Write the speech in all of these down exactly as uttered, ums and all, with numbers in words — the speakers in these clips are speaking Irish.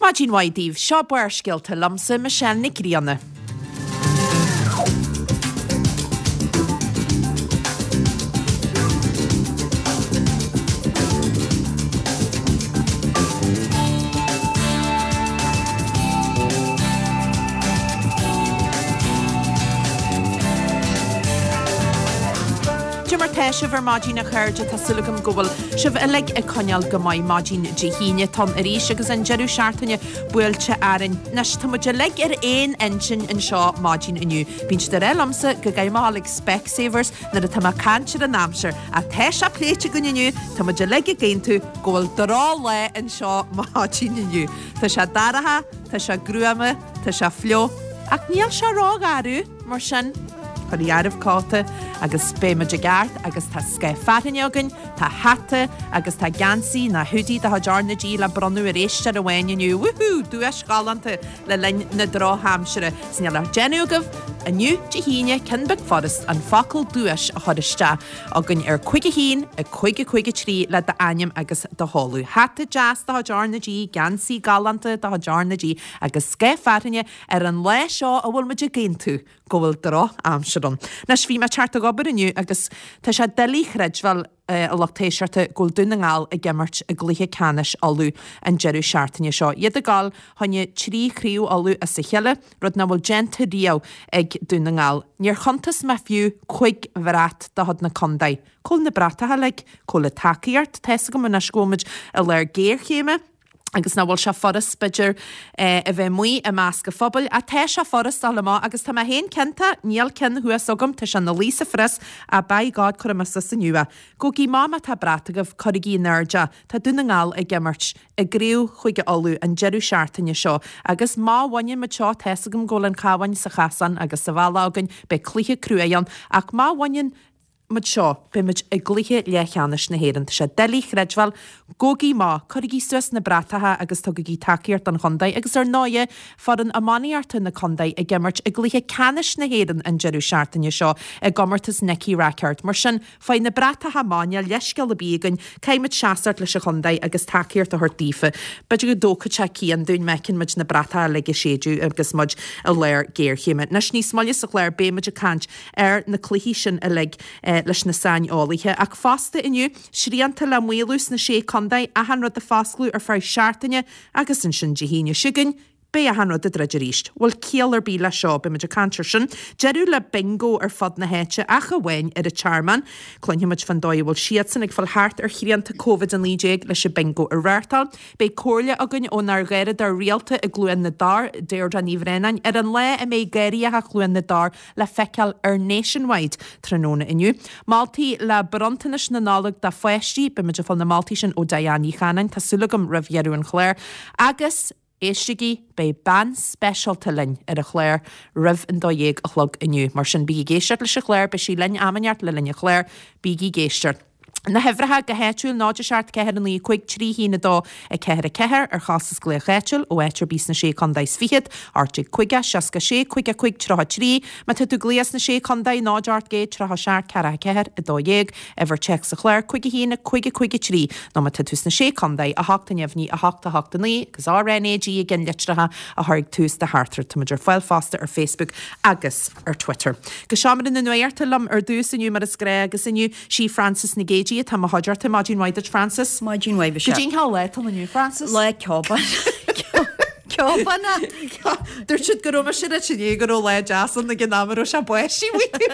Máidín Waidíh, seo buir scialta lamsa Michelle Nicríanna. Sibh ar Máidín a chuirde tá sulagam gobal sibh ilig a coneal go maiid Máidín de híine tan a rís agus an jeú seaartainine builte airin nes tá muid lig ar éon engine in seo Máidín iniu. Bín de rélamsa go gaiimeálaigh Specsavers na a tá cantir an amsir a teis a pléite go iniu tá muid lig a géintú gohfuil dorá le in seo Máidín iniu. Tá se daratha, tá se gruama, tá se flio ach níl se rá garú mar sin chuir dhearmh cáta agus béime de gart agus tá sce fatainneogan, tá hata agus tá gansaí na hoodie tá dearna dí le bronú a réiste a bhaineniu. Woohoo, dúis galanta le linn na drá hamsire sne le genuagah aniu de híine Kinbeg Forest an facail dúis a chuiriste agan ar chuige hín a chuige chuige trí le de aim agus de háú. Hata jazz tá dearna dí, gansaí galanta tá dearna dí agus sce fatainne ar an le seo a bhfuil muidir géintú go bhfuil drá amsirm. Nes bhí me teart a gobar aniu agus tá sé delíchreid bhil a lachtéisiirte ggóil dúna ngáil a gimmart a gluthe canis alú an jeú seaartainine seo. Iad a gáil thaine trí chríú alú a sa cheile rud na bhfuil genta río ag dúna ngáil. Níor chuntas me fiú chuig bhreat de had na condaid. Cúil na bratathe le cúil a takeíart teessa go muna scóid a leir géirchéime agus na bhfuil se forras beidir a bheith muí a másca phobal a te se forras alá agus tá héon cinnta níl cin thuas agam tá se na lísa fris a baád chumas sa nua. Go gí máma tá bratagah chorigí nerdja tá duna ngáil a gimmart a gríú chuige alú an jeú seaartainine seo agus máhaine me teo teessagam ggóil an cáhain sa chasan agus sa bhlágan be clíthe cruúan ach máhain Mud seo be muid a gluthe lechanis na héan se delích redhil gogaí má churigí suas na bratathe agus tugaí takeíart an chondaid agus ar náide far an ammaníarta na condaid a gimmart a gluthe canis na héan an jeú seaartainine seo a gomartas Nicky Rackard mar sin fáin na bratathe máine leisceil a bígan caiimiid seaart leis a chondaid agus takeíart a thtífa, beidir go dócha te cían dún mecin muid na bratathe le séú agus mud a léir géirchéime. Nes ní smáile sa léir béimiid a cant ar na cluhí sin a le leis na sáin álaithe ach fásta iniu sríanta le muúlús na sé condaid a hanrad a fásclú ar fear seaartainine agus an sin de híine sigan bé a hanrad a dreidir ríist. Bhfuil céalar bí le seo be muidir cantir sin, jeú le bingo ar fad na héite a go bhhain ar a charman, cloinimiid fan dóid bhfuil siad san ag fel háart ar chríanta COVID an líéig leis se bingo ar réirtal, bé cóirle agan ón ar gaiire ar rialta a gluúin na dar déir an níomhrénain ar an le a mé gairí a gluúin na dar le feiceal ar nationwide tróna iniu. Maltaí le brontanis na nálag da foiistí be muidir fáil na Maltaí sin ó Diana Chanan tásúlagam rahhearú an chléir agus éistigí bei ban specialta linn ar a chléir rih an dóhéag a chlog iniu. Mar sin bí géisiart leis a chléir be sí linn amaniart le linne chléir bíí géisteart. Na hefrathe go héitiúil náidir seart ceir an í chuig trí hína dó a ceir a ceir ar chasas glé chéitiúil ó éitir bís na sé condaid fiad, áte chuige seaca sé chuige chuig trotha trí, me tú gléas na sé condaid náideart gé trotha seart ceir a ceir a dóhéag ever check sa chléir chuige hína chuige chuige trí, nó me tús na sé condaid a hata neamhní a hata hata ní, gus á R N A G gin litrathe a thuig tús de hátar tá muidir fáil fásta ar Facebook agus ar Twitter. Go seaamar in na nuirta lam ar dús iniu mar a scré agus iniu sí Francis na Gagey tá a hodjar te Máidín Waidíh Francis. Máidín Waidíh se. Dín há le tá aniu Francis? Le ceoban. Ceobanna. Dúir siad go róma siad a sinné go ró le jasan na gnámar ó se buisí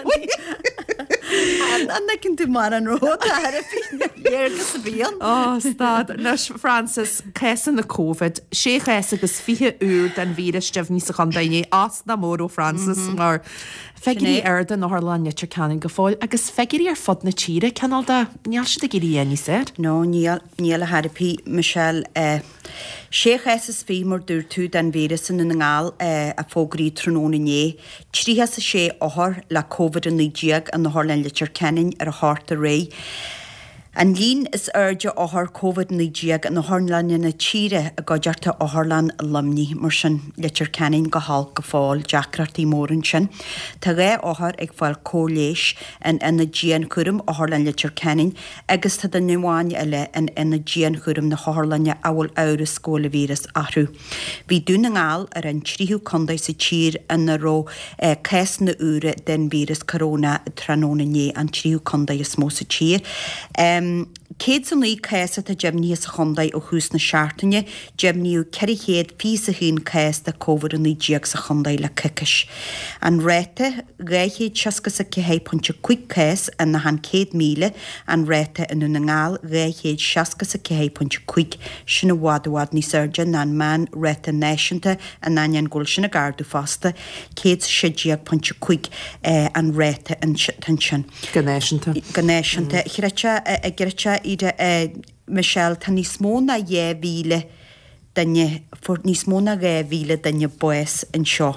Anna cinn tú mar an ród a ar a fiargus a bhíon. Ó, stad. Nes Francis, chésan na COVID, sé chés agus fiche úr den vírus defní sa chundaine as na mór ó Francis mar fegirí airda nó láine tir canan go fáil agus fegirí ar fod na tíre canal da níall si a gurí any sér? No, níall a harapí Michelle sé chésas fí mar dúr tú den vírus in na ngáil a fógraí tróna né. Tríhas a sé áthar le COVID an lídíag an na hálinn litir cenin ar a háart a ré. An lín is urge áthar COVID nídíag na Hornlanne na tíre a goidearta áthlan lumní mar sin litir cenin go hall go fáil deacratí mórin sin. Tá ré áthar ag fáil cóléis an ina dían churum áthlan litir cenin agus tá den nuáin eile an ina dían churum na Hornlanne áhfuil ára scóla vírus ahrú. Bhí dúna ngáil ar an tríú condaid sa tír an na ró cés na úra den vírus corona tróna né an tríú condaid is mó sa tír. Céad san lí céasa a Gemní a chondaid ó chús na seaartainne, Gemníú ceiri chéad fi a hún céas de COVID an díag sa chondaid le cicis. An réite réichéad seascas a cehé pontse cuig céas an na han céad míle, an réite in na ngáil réichéad seascas a cehé pontse cuig sinna wadawad ní surgeon na man réite náisianta a náian gúil sinna gardú fasta, céad sidíag pontse cuig an réite an sin. Gnáisianta. Gnáisianta. Chirete a ggirte ide Michelle tá níos móna dhé bhíle danne for níos móna ré bhíle danne bues an seo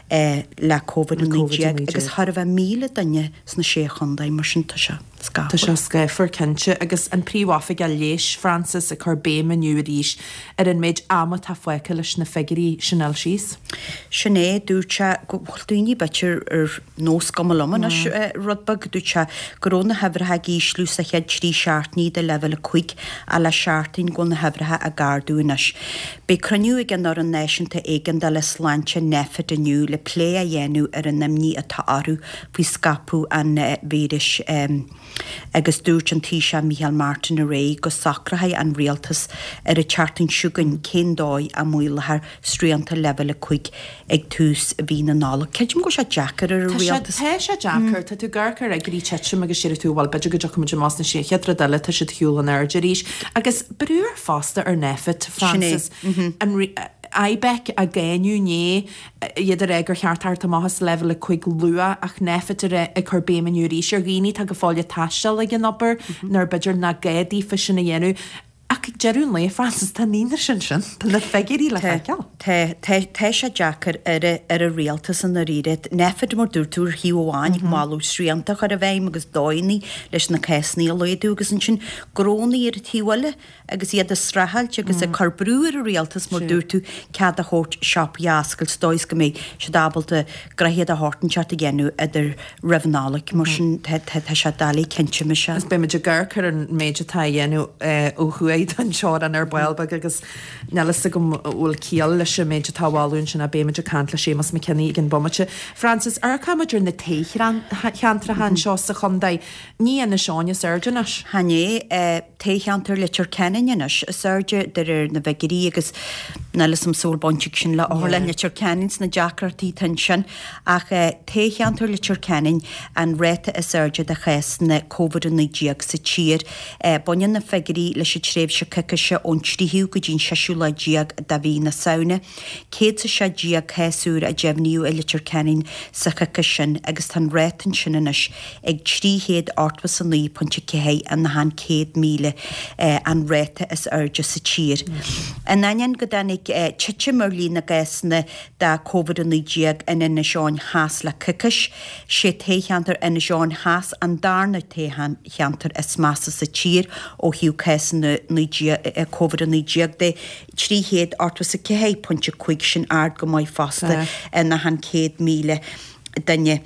le COVID an nídíag agus thar bheith míle danne sna sé chundaid mar sin tá se. Tá se scaifar cinse agus an príomhafa a léis Francis a chu béma nniu ríis ar an méid ama tá foice leis na figurí Chanel síos. Sinné dúirte gohilúní betir ar nós gomalman rudbag dúirte gorónna hebrethe í slús a chead trí seaartní de level a chuig a le seaartín go na hebrethe a gardúnas. Be cruniú ag an ar an náisianta éigen de le sláinte nefid aniu le plé a dhéanú ar an nimní atá arú fao scapú an víris agus dúirt an tíise Michael Martin a ré go sacrathe an rialtas ar a charting siúgan céndóid a múilethair stríanta level a chuig ag tús a bhí na nála. Ceidim go se Jackar ar a rialtas? Tá sé Jackar, tá tú garcar ag rí teitsim agus siir tú bhil beidir go deachmuid más na sé cheadra deile tá si hiúlan ar ríis agus breúr fásta ar nefit Francis an Aibec a géniu né idir égur cheartart a máthas level a chuig lua ach nefitir a chur bémanú ríis ar ghíní tá go fáile taisteal ag an opair nar beidir na géadí fi sin na dhéanú. Ac gerún le Francis tá níar sin sin tá le fegurí le feiceal. Tá sé Jackar ar a rialtas an na riad nefid mar dúirtúr hiúháin máú sríanta chu a bhéim agus dóinní leis na céisní a leidú agus an sin grónaí ar a tíhile agus iad a strahailt agus a carbrúir a rialtas mar dúirtú cead a hót seop jaascail stóis go méid se dábalta grahiad a hátanseart a ghéanú idir rafnálaigh mar sin sé dalí cinse me se. Be me de gur chu an méide tá dhéanú ó chuaid an seo an ar bailbag agus nelas go bhfuil cíal leis sem méide táháún sin a béimeide cantla sémas me cenní gin bommate. Francis, ar camidir na técheantra han seo sa chundaid ní ana seáine surgeonas? Hanné técheantar litir ceninnas surge der ar na bhegirí agus nelas sam sólbonte sin le álen litir cenins na Jackartí tan sin ach técheantar litir cenin an réite a surge de ches na COVID an nídíag sa tír bonin na fegirí leis sé tréh se cice ón tríhiú go dín seisiú le díag da bhí na saona. Céad sa sé díag chéúr a Gemníú a litir cenin sa cice sin agus tan réitan sinanis ag tríhéad ortfa san lí pontse cehé an na han céad míle an réite is urge sa tír. An nain go danig tiite mar lí na gaiisna da COVID an nídíag in ina seáin háas le cicis, sé técheantar ina seáin háas an darna técheantar is massa sa tír ó hiú céisna COVID an nídíag de tríhéad ortfa sa cehé pontse cuig sin ard go mai fasta in na han céad míle danne.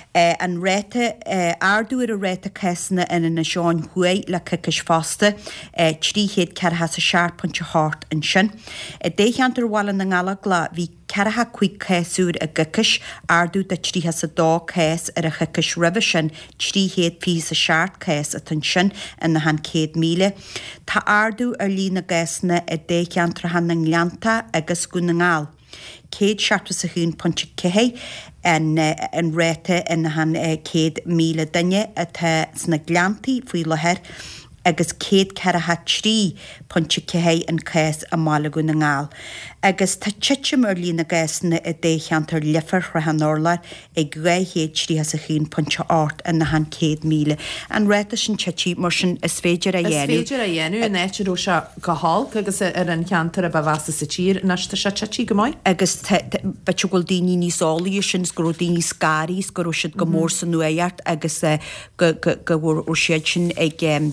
An réite ardúir a réite céisna in na seáin huaid le cicis fásta tríhéad ceartha sa seaar pontse hart an sin. Décheantar bhil na ngala gla bhí ceartha cuig céisúr a gicis ardú de tríthe sa dá cés ar a chicis ribh sin tríhéad fi sa seaart cés a tan sin in na han céad míle. Tá ardú ar lí na gaiisna a décheantar han na ngleanta agus go na ngáil. Céad seaartta sa hún pontse cehé an réite in na han céad míle danne atá sna gleantaí faoi lethir agus céad ceartha trí pontse cehé an cés a mála go na ngáil. Agus tá tiite mar lí na gaiisna a décheantar lifar rahan orlar ag réhéad tríhe sa hún pontse át in na han céad míle. An réite sin tití mar sin is féidir a dhéanú. Is féidir a dhéanú in éitirú se go hall agus ar an ceantar a bhhasta sa tír nasta se tití go maiid? Agus bete goil daoine níosálaí sin go daoine scárís go siad go mór san nuéart agus go bhór ó siad sin ag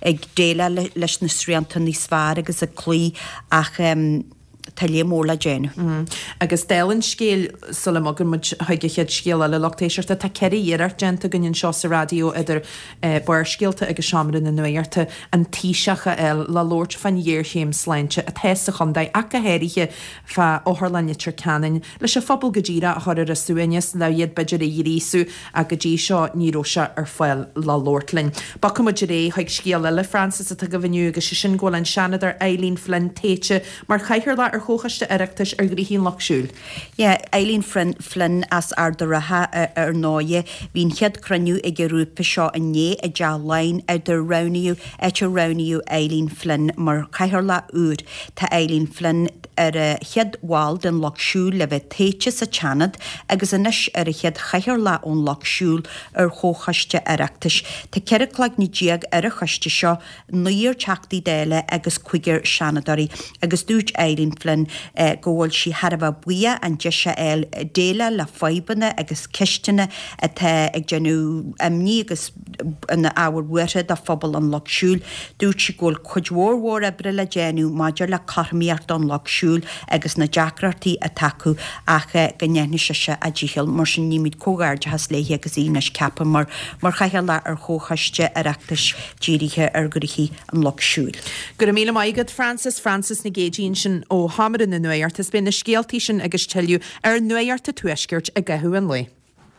ag déile leis na sríanta níos fearr agus a clí ach tá lémóla déanú. Agus délann scéal sulla magur mu haigechiad scéal le lochtéisiirta tá ceirí dhéar genta gunn seo sa radio idir buir scéalta agus seaamra na nuirta an tíiseacha el le Lord fan dhéirchéim sleinte a theessa chundaid ach a héirithe fa óharlanne Turcanin leis se fphobal go ddíra a chuir a suúines le iad beidir a dhérísú a go dtí seo níróise ar foiil le Lordlin. Ba cum idir ré haig scéal le Francis a go bhniu agus sin ggóil an seanadar Eileen Flynn téite mar chaithir le ar chóchaiste ireachtas ar gríhín lochsúil. Ja, Eileen Flynn as ardaratha ar náide hín chead cruniú ag grúpa seo a né a deá lein idir raniú eit a raniú Eileen Flynn mar chaithir le úr tá Eileen Flynn ar a cheadháil den lochsúil le bheith téite sa teanad agus inis ar a chead chaithir le ón lochsúil ar chóchaiste ireachtas. Tá ceiriclaag ní díag ar a chaiste seo nuíor teachtaí déile agus chuigear seanadarí agus dúirt Eileen Flynn uh, ggóil si harbh buia an deise eil déile le faibanna agus cisteanna atá ag genú amní agus na áhar buire a phobal an lochsúil. Dúirt si ggóil chuidhórhór a brille genú maidir le carmíart an lochsúil agus na deacrartaí a taú ach gnéne se a ddíhil mar sin níimiid cógáirde has léhé agus ínas cepa mar mar chaithe le ar chóchaiste ireachtas díirithe ar gurihí an lochsúil. Gur míle maigad Francis Francis na gédín sin ó hamarin na nuart is bin na scéaltí sin agus teú ar nuart a tuisgirt a gathú an le.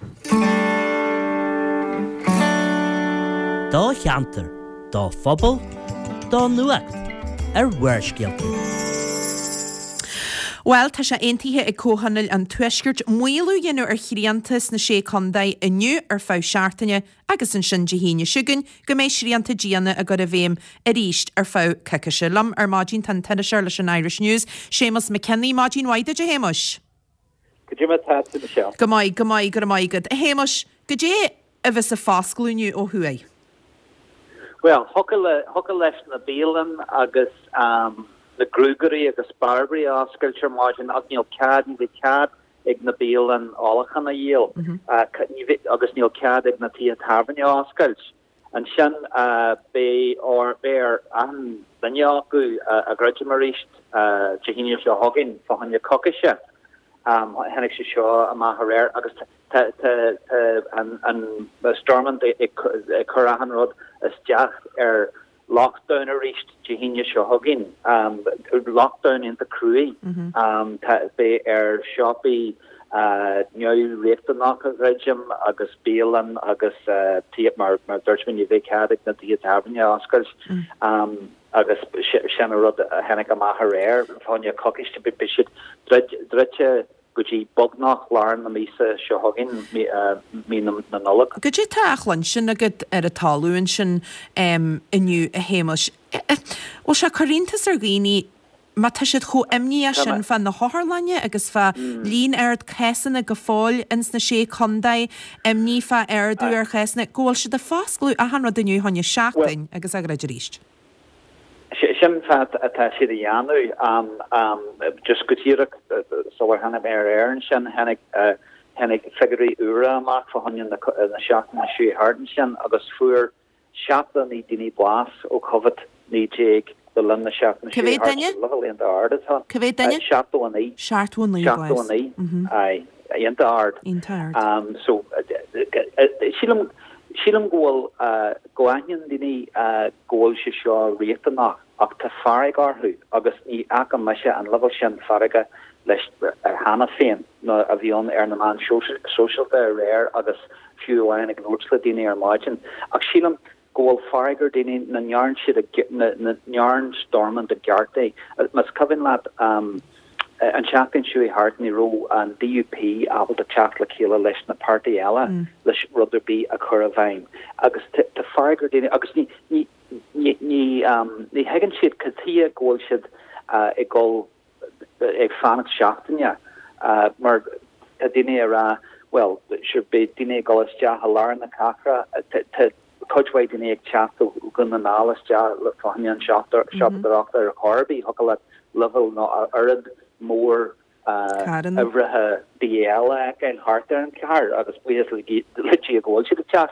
Dá cheantar, dá phobal, dá nuacht ar bhuairscéaltaí. Well, tá sé aontaithe ag cóhanil an tuisgirt muoú dhéanú ar chríantas na sé condaid inniu ar fá seaartaine agus an sin dehíine siúgan go méid sríanta díana a go a bhéim a ríist ar fá ceice lam ar mádín tan tena seir leis an Irish News. Séamus McKenny mádín waide de héimeis. Go dtí mar tá Michelle. Go maid go maid go maigad. A héimeis go dé a bheits a fásclúniu ó thuaid. Well, thuca leis na bélan agus um, na grúgarí agus Barbary áscailtear máidin ag níl cad ní bhí cad ag na bélan álachan na dhéal agus níl cad ag na tí a tarbanne áscailt. An sin bé or béir an danne acu a grudge mar ríist dehíine seo hagin fáhanne cocaise hennig se seo a maithir agus an stormant chorahan rud is deach ar lockdown a reached dehíine seo hagin um lockdown in the cruí um be ar shoppy uh new réftanach a regime agus bélan agus uh tí mar mar dúirtmin i bhécad na tí tabanne áscails um agus sin rud a hennig a maithir fáinne cocaiste be bisiid dreite gotí bognach láir na mísa seo hagin mí na nullag. Go dtí táachlann sin agad ar a talúin sin inniu a héimeis. Ó se choíntas ar ghaoine má tá siad cho imní sin fan na háthlanne agus fa líon aird chesanna go fáil ins na sé condaid imní fa airdú ar chesanna ggóil siad a fásclú a hanrad duniu tháine seachtain agus a raid ríist. Sin fat atá siad a dhéanú um um just gotíach so hanna ar airan sin hennig hennig figurí ura amach fa hanin na seach na siú harden sin agus fuair seachta ní duine blas ó covet ní déag the London Shaft and Cavite lovely in the art as well. Cavite Shaft one e. Shaft one e. Shaft one e. Aye, in the art. In the art. Um, so, Shilum Shilum goal uh goanyan dini uh goal shisha rietana up to Farigar who August ni akamasha and level shan Fariga lesh Hannah Fane no avion ernaman social social there rare August few line ignored the dini or margin. Shilum goal Farigar dini na yarn shit na yarn storm and the garde must coven lad um and champion Shui Hartney Row and D U P able to chat like Kila leis na party ella leis rudder be a curavine agus to Farigar dini agus ni ni ni ni um ni hagen shit katia goal shit uh a goal ag fanach seachtain ja uh mar dini era well should be dini golas ja halar na kakra to coachway dini ag chat gun na nalas ja fahanian shopper shopper doctor Harby hokalat level no arid more uh every D L and Harter and car agus we has literally a goal to the chat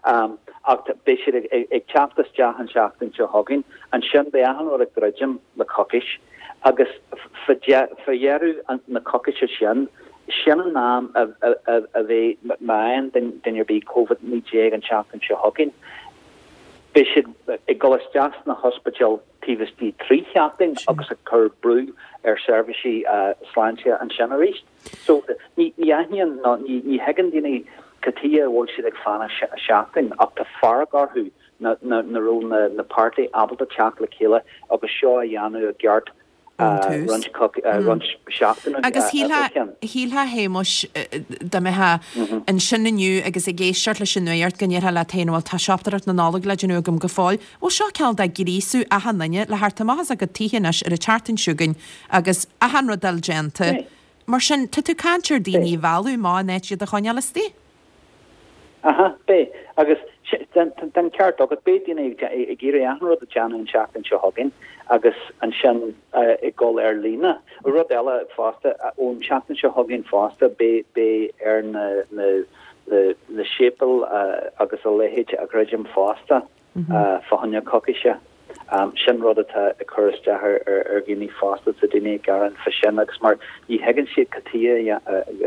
um ach be ag chaptas jahan shaftin cho hogin an sin be ahan or grudgem le cockish agus fajeru an na cockish sin sin naam of of of a man then then your be covid ni jeg an shaftin cho hogin be ag golas just na hospital T V S D three shafting agus a cur brew er servicey uh slantia and shanarist so ni ni ahnian no ni ni hagen dini katia wol should ag fan a shafting up to faragar who na na na ro na na party abel the chocolate killer agus shaw yanu a gyart runch cook runch shafting agus híla híla hémos da me ha an sinna nniu agus ag géisiart le sinnuart gan ar le téanhil tá seaptarat na nálag le genúgum go fáil ó seo ceall de girísú a hannaine le hartta maithas a go tíhanas ar a chartan siúgain agus a hanra dalgenta mar sin tu tú cantir daoine bhú má netide a chonealastí aha be agus den ceart agad be dine ag géir anró a Jan an seachtain seo hagin agus an sin i ggóil ar lína rud eile fásta ón seachtain seo hagin fásta be be ar na na na sépal agus a lehéid a greidim fásta fahanne cokiise sin rud atá a chuiste ar ar gine fásta sa duine garan fa sin agus mar í hegann siad catia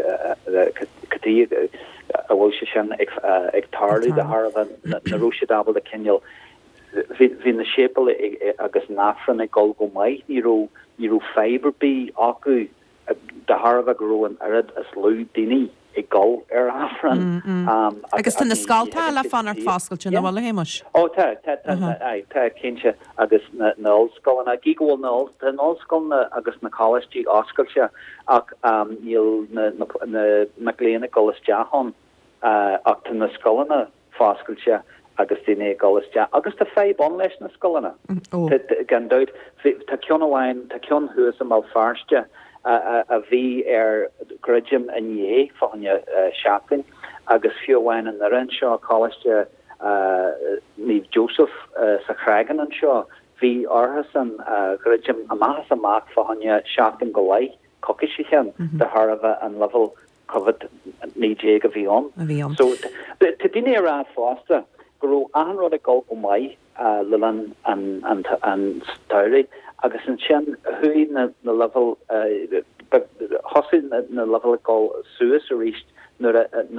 catia a bhil se sin ag ag tarlú de har na rúise dabal a cinil hí na sépal agus náfran ag gol go maiid ní ro ní ro fiber bí acu de har a groan arid as lú daoine ag gol ar afran agus tan na scalta le fan ar fáscail sin bhil héimeis ó tá tá tá cinse agus na nóscoil a gíhil nó tá nóscoil agus na college oscailte ach níl na na léana golas dehan ach tan na scoilna fáscailte agus duine golas de agus tá fé bon leis na scoilna gan dúid tá ceann amháin tá ceann thuas am mal farste a bhí ar greidim a nhé fáinne seaachtain agus fiúhhain an na rin seo choiste níomh Joseph sa chragan an seo hí orthas an greidim a maithas amach fáinne seaachtain go leith coiciisichen de Harbh an level covered níé a bhíon so te duine rá fásta go anrad a gol go mai lelan an an an story agus an sin hui na na level hosin na level go suas a richt nur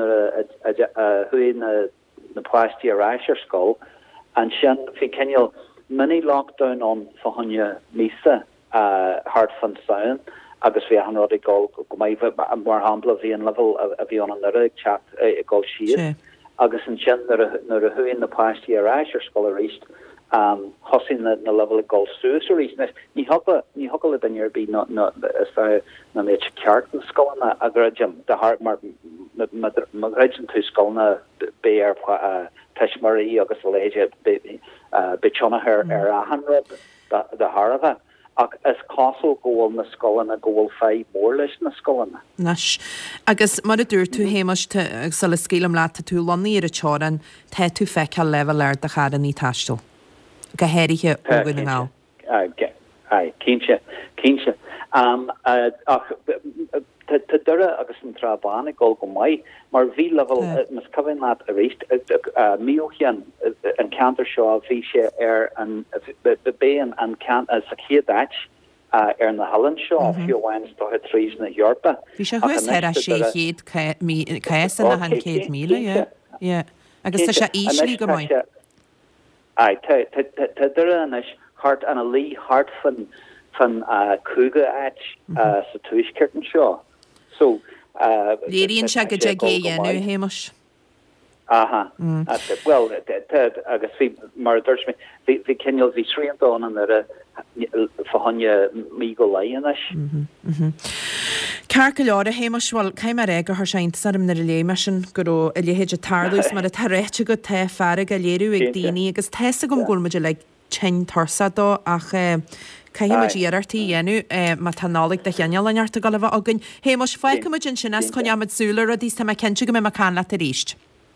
a hui na na plastia rasher skull an sin fi kenil many lockdown on fahanne misa hard fun sound agus vi han rod go go mai mar hambla vi an level a vi an an chat go si agus an sin nur a hui na plastia rasher skull a richt um hosin na, na level of gold suicide ni hoppa ni hokkel den your be not not as na me carton skolna agrajum the heart mar magrajum to skolna bear uh tashmari agus leje bichona her er a hundred the harva as castle goal na skolna goal five more leis na skolna nas agus mar dúr tú hémas te sal skelam la tú lonni ar a choran te tú fekal level er de char ní tastal go héirithe ógan ná ai cinse cinse um tá dure agus an trabána gol go mai mar bhí level mas cohain leat a réist míochéan an cantar seo bhí sé ar an bé an can sa chéadait ar na hallan seo a fiúhhain sto trís na Eorpa hí sé thuas ar a sé chéad caian na han céad míle agus tá sé íslí go mai ai te dure an is hart an a lí hart fan fan kuga at sa tuiskirten seo so léiríonn se go de géhéanú hémas aha well agus fi mar dúirsmi vi cenneil hí sríantán an ar a fahanne mí go leianis Car go leir a héimeáil caiim mar ag th seint sam na léime sin go a léhéid a tarlús mar a tarréite go te fearra a léirú ag daoine agus teessa gom gúrmaide le tein tarsadó ach caiimimeíarartaí dhéanú má tanálaigh de cheanneal anarta go bh agan hémas feicimiid sin as chuneamid súla a dís tá cente go mé mar can le a ríist.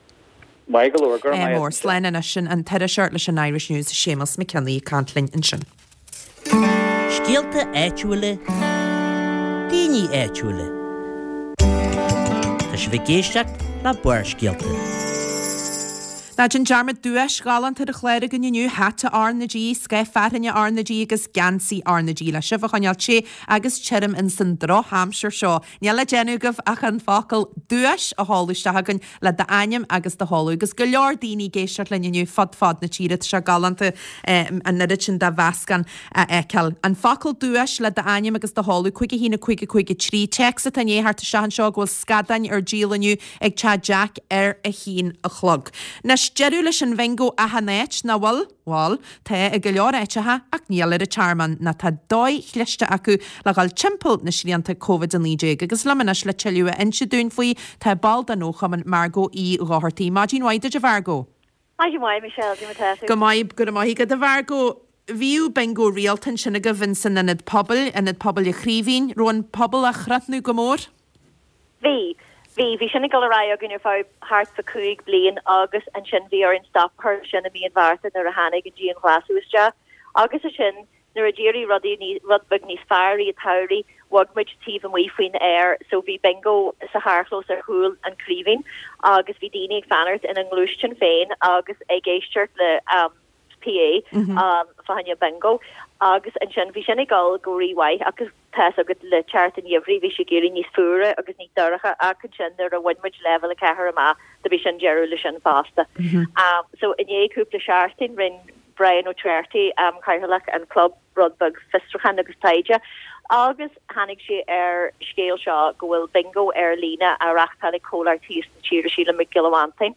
mór slein sin an te seart leis an Irish News sémas me ceannaí cantlinn in sin. Scialta éitiúile daoine éitiúile. Tá sé bh géisteach le buir scialta. Na gin jarmad duas galant ar a chléir gan nniu hata arnadí, sce ferrinne arnadí agus gansaí arnadí le sibh chuineal sé agus tsim in san dro Hampshire seo. Níl le genúgah ach an fácail duas a háúistegan le de aim agus de háú, agus go leor daoine géisiart le nniu fad fad na tíad se galanta an nuid sin de bhescan a eiceil. An fácail duas le de aim agus de háú chuige hína chuige chuige trí text a tanéharta sean seo ghfuil scadain ar dílaniu ag te Jack ar a hín a chlog. Nes jeú leis an bhengó a hanéit na bhil bháil te a go leor éitethe ach níl ar a charman na tá dóid chliiste acu le gáil timppel na síanta COVID nídé agus lemanis le teú a inse dún faoi tá bal an nóchaman margó í ráthirtaí Máidín waide a bhargó. Go maib go maihí go a bhargó Bhíú bengó rialtan sinna go vinsan in id pobl in id pobl a chríhín roin pobl a chratnú go mór? Bhí. Bhí bhí sinna go ra a gúnar fá hart sa cuaig blion agus an sin bhí ar an stop her sinna bhí an bharta ar a hanig an díon glasúiste agus a sin nuair a ddíirí rudí rudbug níos fearí a tairí wagmuid tíh an mí faoin air so bhí bingo sa haarchlós ar thuúil an críbhín agus bhí daine ag fanart in an glúistin féin agus ag géisteart le um, P A mm-hmm. um, fahanne bingo agus an sin bhí sinna gáil goíhaith agus Tess agad le chart in every vi sé géri níos fure agus ní doracha a sin ar a winmuid level a cehar ma de vi sin jeú le sin fasta. Um, so in éúpla seartin rin Brian O'Twerty um, Cairlach an club Rodbug fistrachan agus taide agus hannig sé ar scéil seo gohfuil bingo ar lína a rachtal cholartís na tíir síle me gilewantin.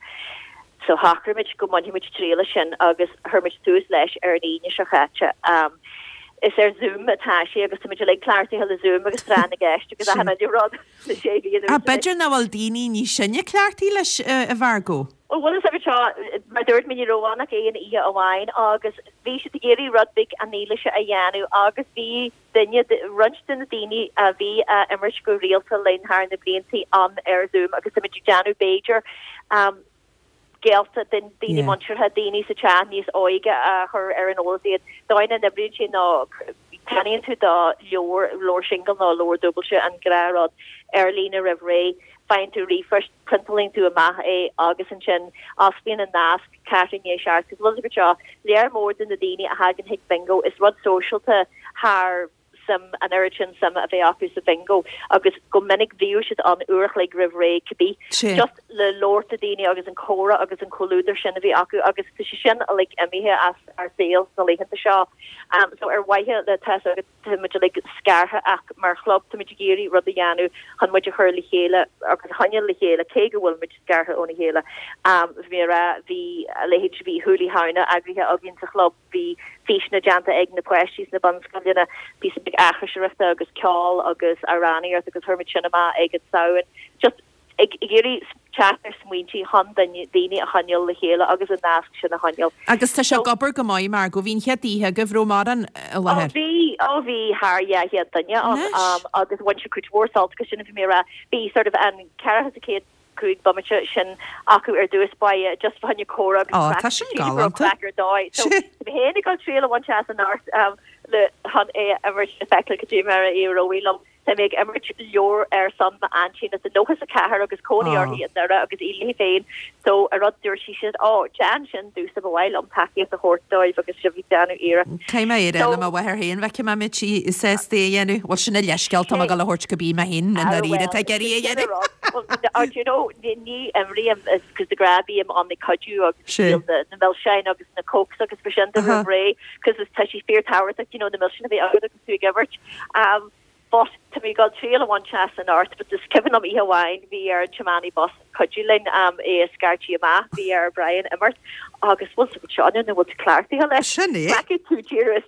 So hakermid go manimiid tríle sin agus hermid tús leis ar líne se chatte. Um, Is er Zoom atá sé agus tuid le clarty hel a Zoom agus ran a gist agus a hanna rod na sé. A beidir na bhil daoine ní sinne clarty leis a bhargó. Well, one is ever mar dúirt min roánach é an ihe amháin agus bhí si géirí rudbig a níle se a dhéanú agus bhí dunne runstin na daine a bhí a immers go réalta lein haar na blianttí an ar Zoom agus tuid Janu Beiger. Um, Gelta den dini yeah. Montreal had dini sa chan níos oige a her ar an ósiad daine na bridge ná caníonn tú dá leor lór single ná lór dúbalse an grárod ar lína rah ré fein tú refresh printlín tú a math é agus an sin osbíon an nasc catring é seart gus lu go léir mór den na daine a hagan hic bingo is rud social to haar some an origin some of acu sa bingo agus go minnig view an uach rih ré cabbí just le Lord a daine agus an chora agus an choúder sin a bhí acu agus tu sin a like emihe as ar sales na leihan seo um so ar waithe le te agus tuid like scartha ach mar club tuid géirí rud a dhéanú han muid a chur le chéile agus hanne le chéile cé go bhfuil muid scartha óna chéile um bhí ra bhí le H V húlí hána agrithe a ginn sa club bhí fina janta ag na puistis na banscalna bí big achrisirta agus ceáil agus aránir agus hermid sinna ag an saoin just ag géirí chatter smuintí han daine a hanneil le chéile agus an nasc sin a hanneil. Agus tá se gobar go maiid mar go bhín cheadíthe go bhró mar an leir. Bhí ó bhí haar head daine agus bhain se cruúórsalt go sinna bhí mé ra bhí sort of an cara a céad cruúig bumite sin acu ar dús ba just fanne chora agus cracker dóid. So héna go tríal a bhain chas an art le han é emer effect go dtí mar a roilum. Meg immer leor ar san ma ansin as a nochas a cehar agus cóí orhí an dara agus ilí féin so a rod dúir si si á Jan sin dús a bhhail an taí a hortdóibh agus si bhí danú ire. Keim é eile a bhhair héon bheice me mit si is sé dhéanú bhil sinna leisceil tá gal hort go bí me hin na ide te geí dhéanú. You know ní emrí gus de grabí am an na codú agus na mel sein agus na cokes agus be sin a ré cos is te si fear tower you know na mil sin a bhí agus tú givert. Um But to me got trail one chas an art, but this Kevin am ihe wine vi ar Chimani boss Cudulin um e scarchi ma vi ar Brian Emmert August was Sean and what clarity ha two cheers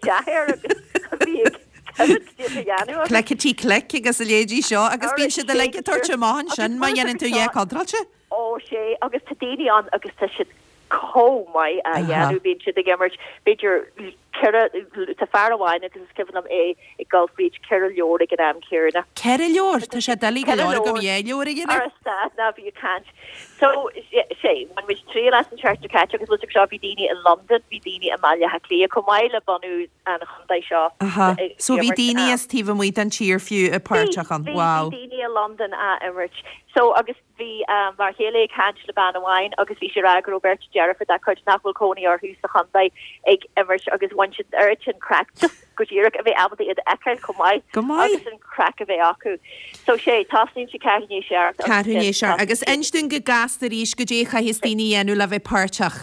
Clecatí clic agus a lédí seo agus bí si de le tuirte máhan sin mai dhéanaan tú dhé contralte? Ó sé agus tá daine an agus tá si có mai a dhéanú bín si a gimmert beidir Kera ta far aháin agus is cefan am é i Gulf Beach Kera leor ag am Kierna. Kera leor tá sé dalí go leor go mé leor ag ar sta na bhí cant. So sé man mis trí las an chart catch agus lu seo bhí daine in London bhí daine Amalia Haclea com maile banú an chundai seo. So bhí daine is tíh muid an tír fiú a páirtechan. Wow. Bhí daine London a Emirates. So agus vi um, mar hele can le ban wine agus vi sé rag Robert Jerrifer that coach nachhol Coney or hús a Hyundai ag Emirates agus one should urchin crack just gojirik a bit able to echo komai agus in crack a bit aku. So sé tasnin she can you share can you share agus einstun go gas the ríis go dé cha histini enu le bheith páirteach.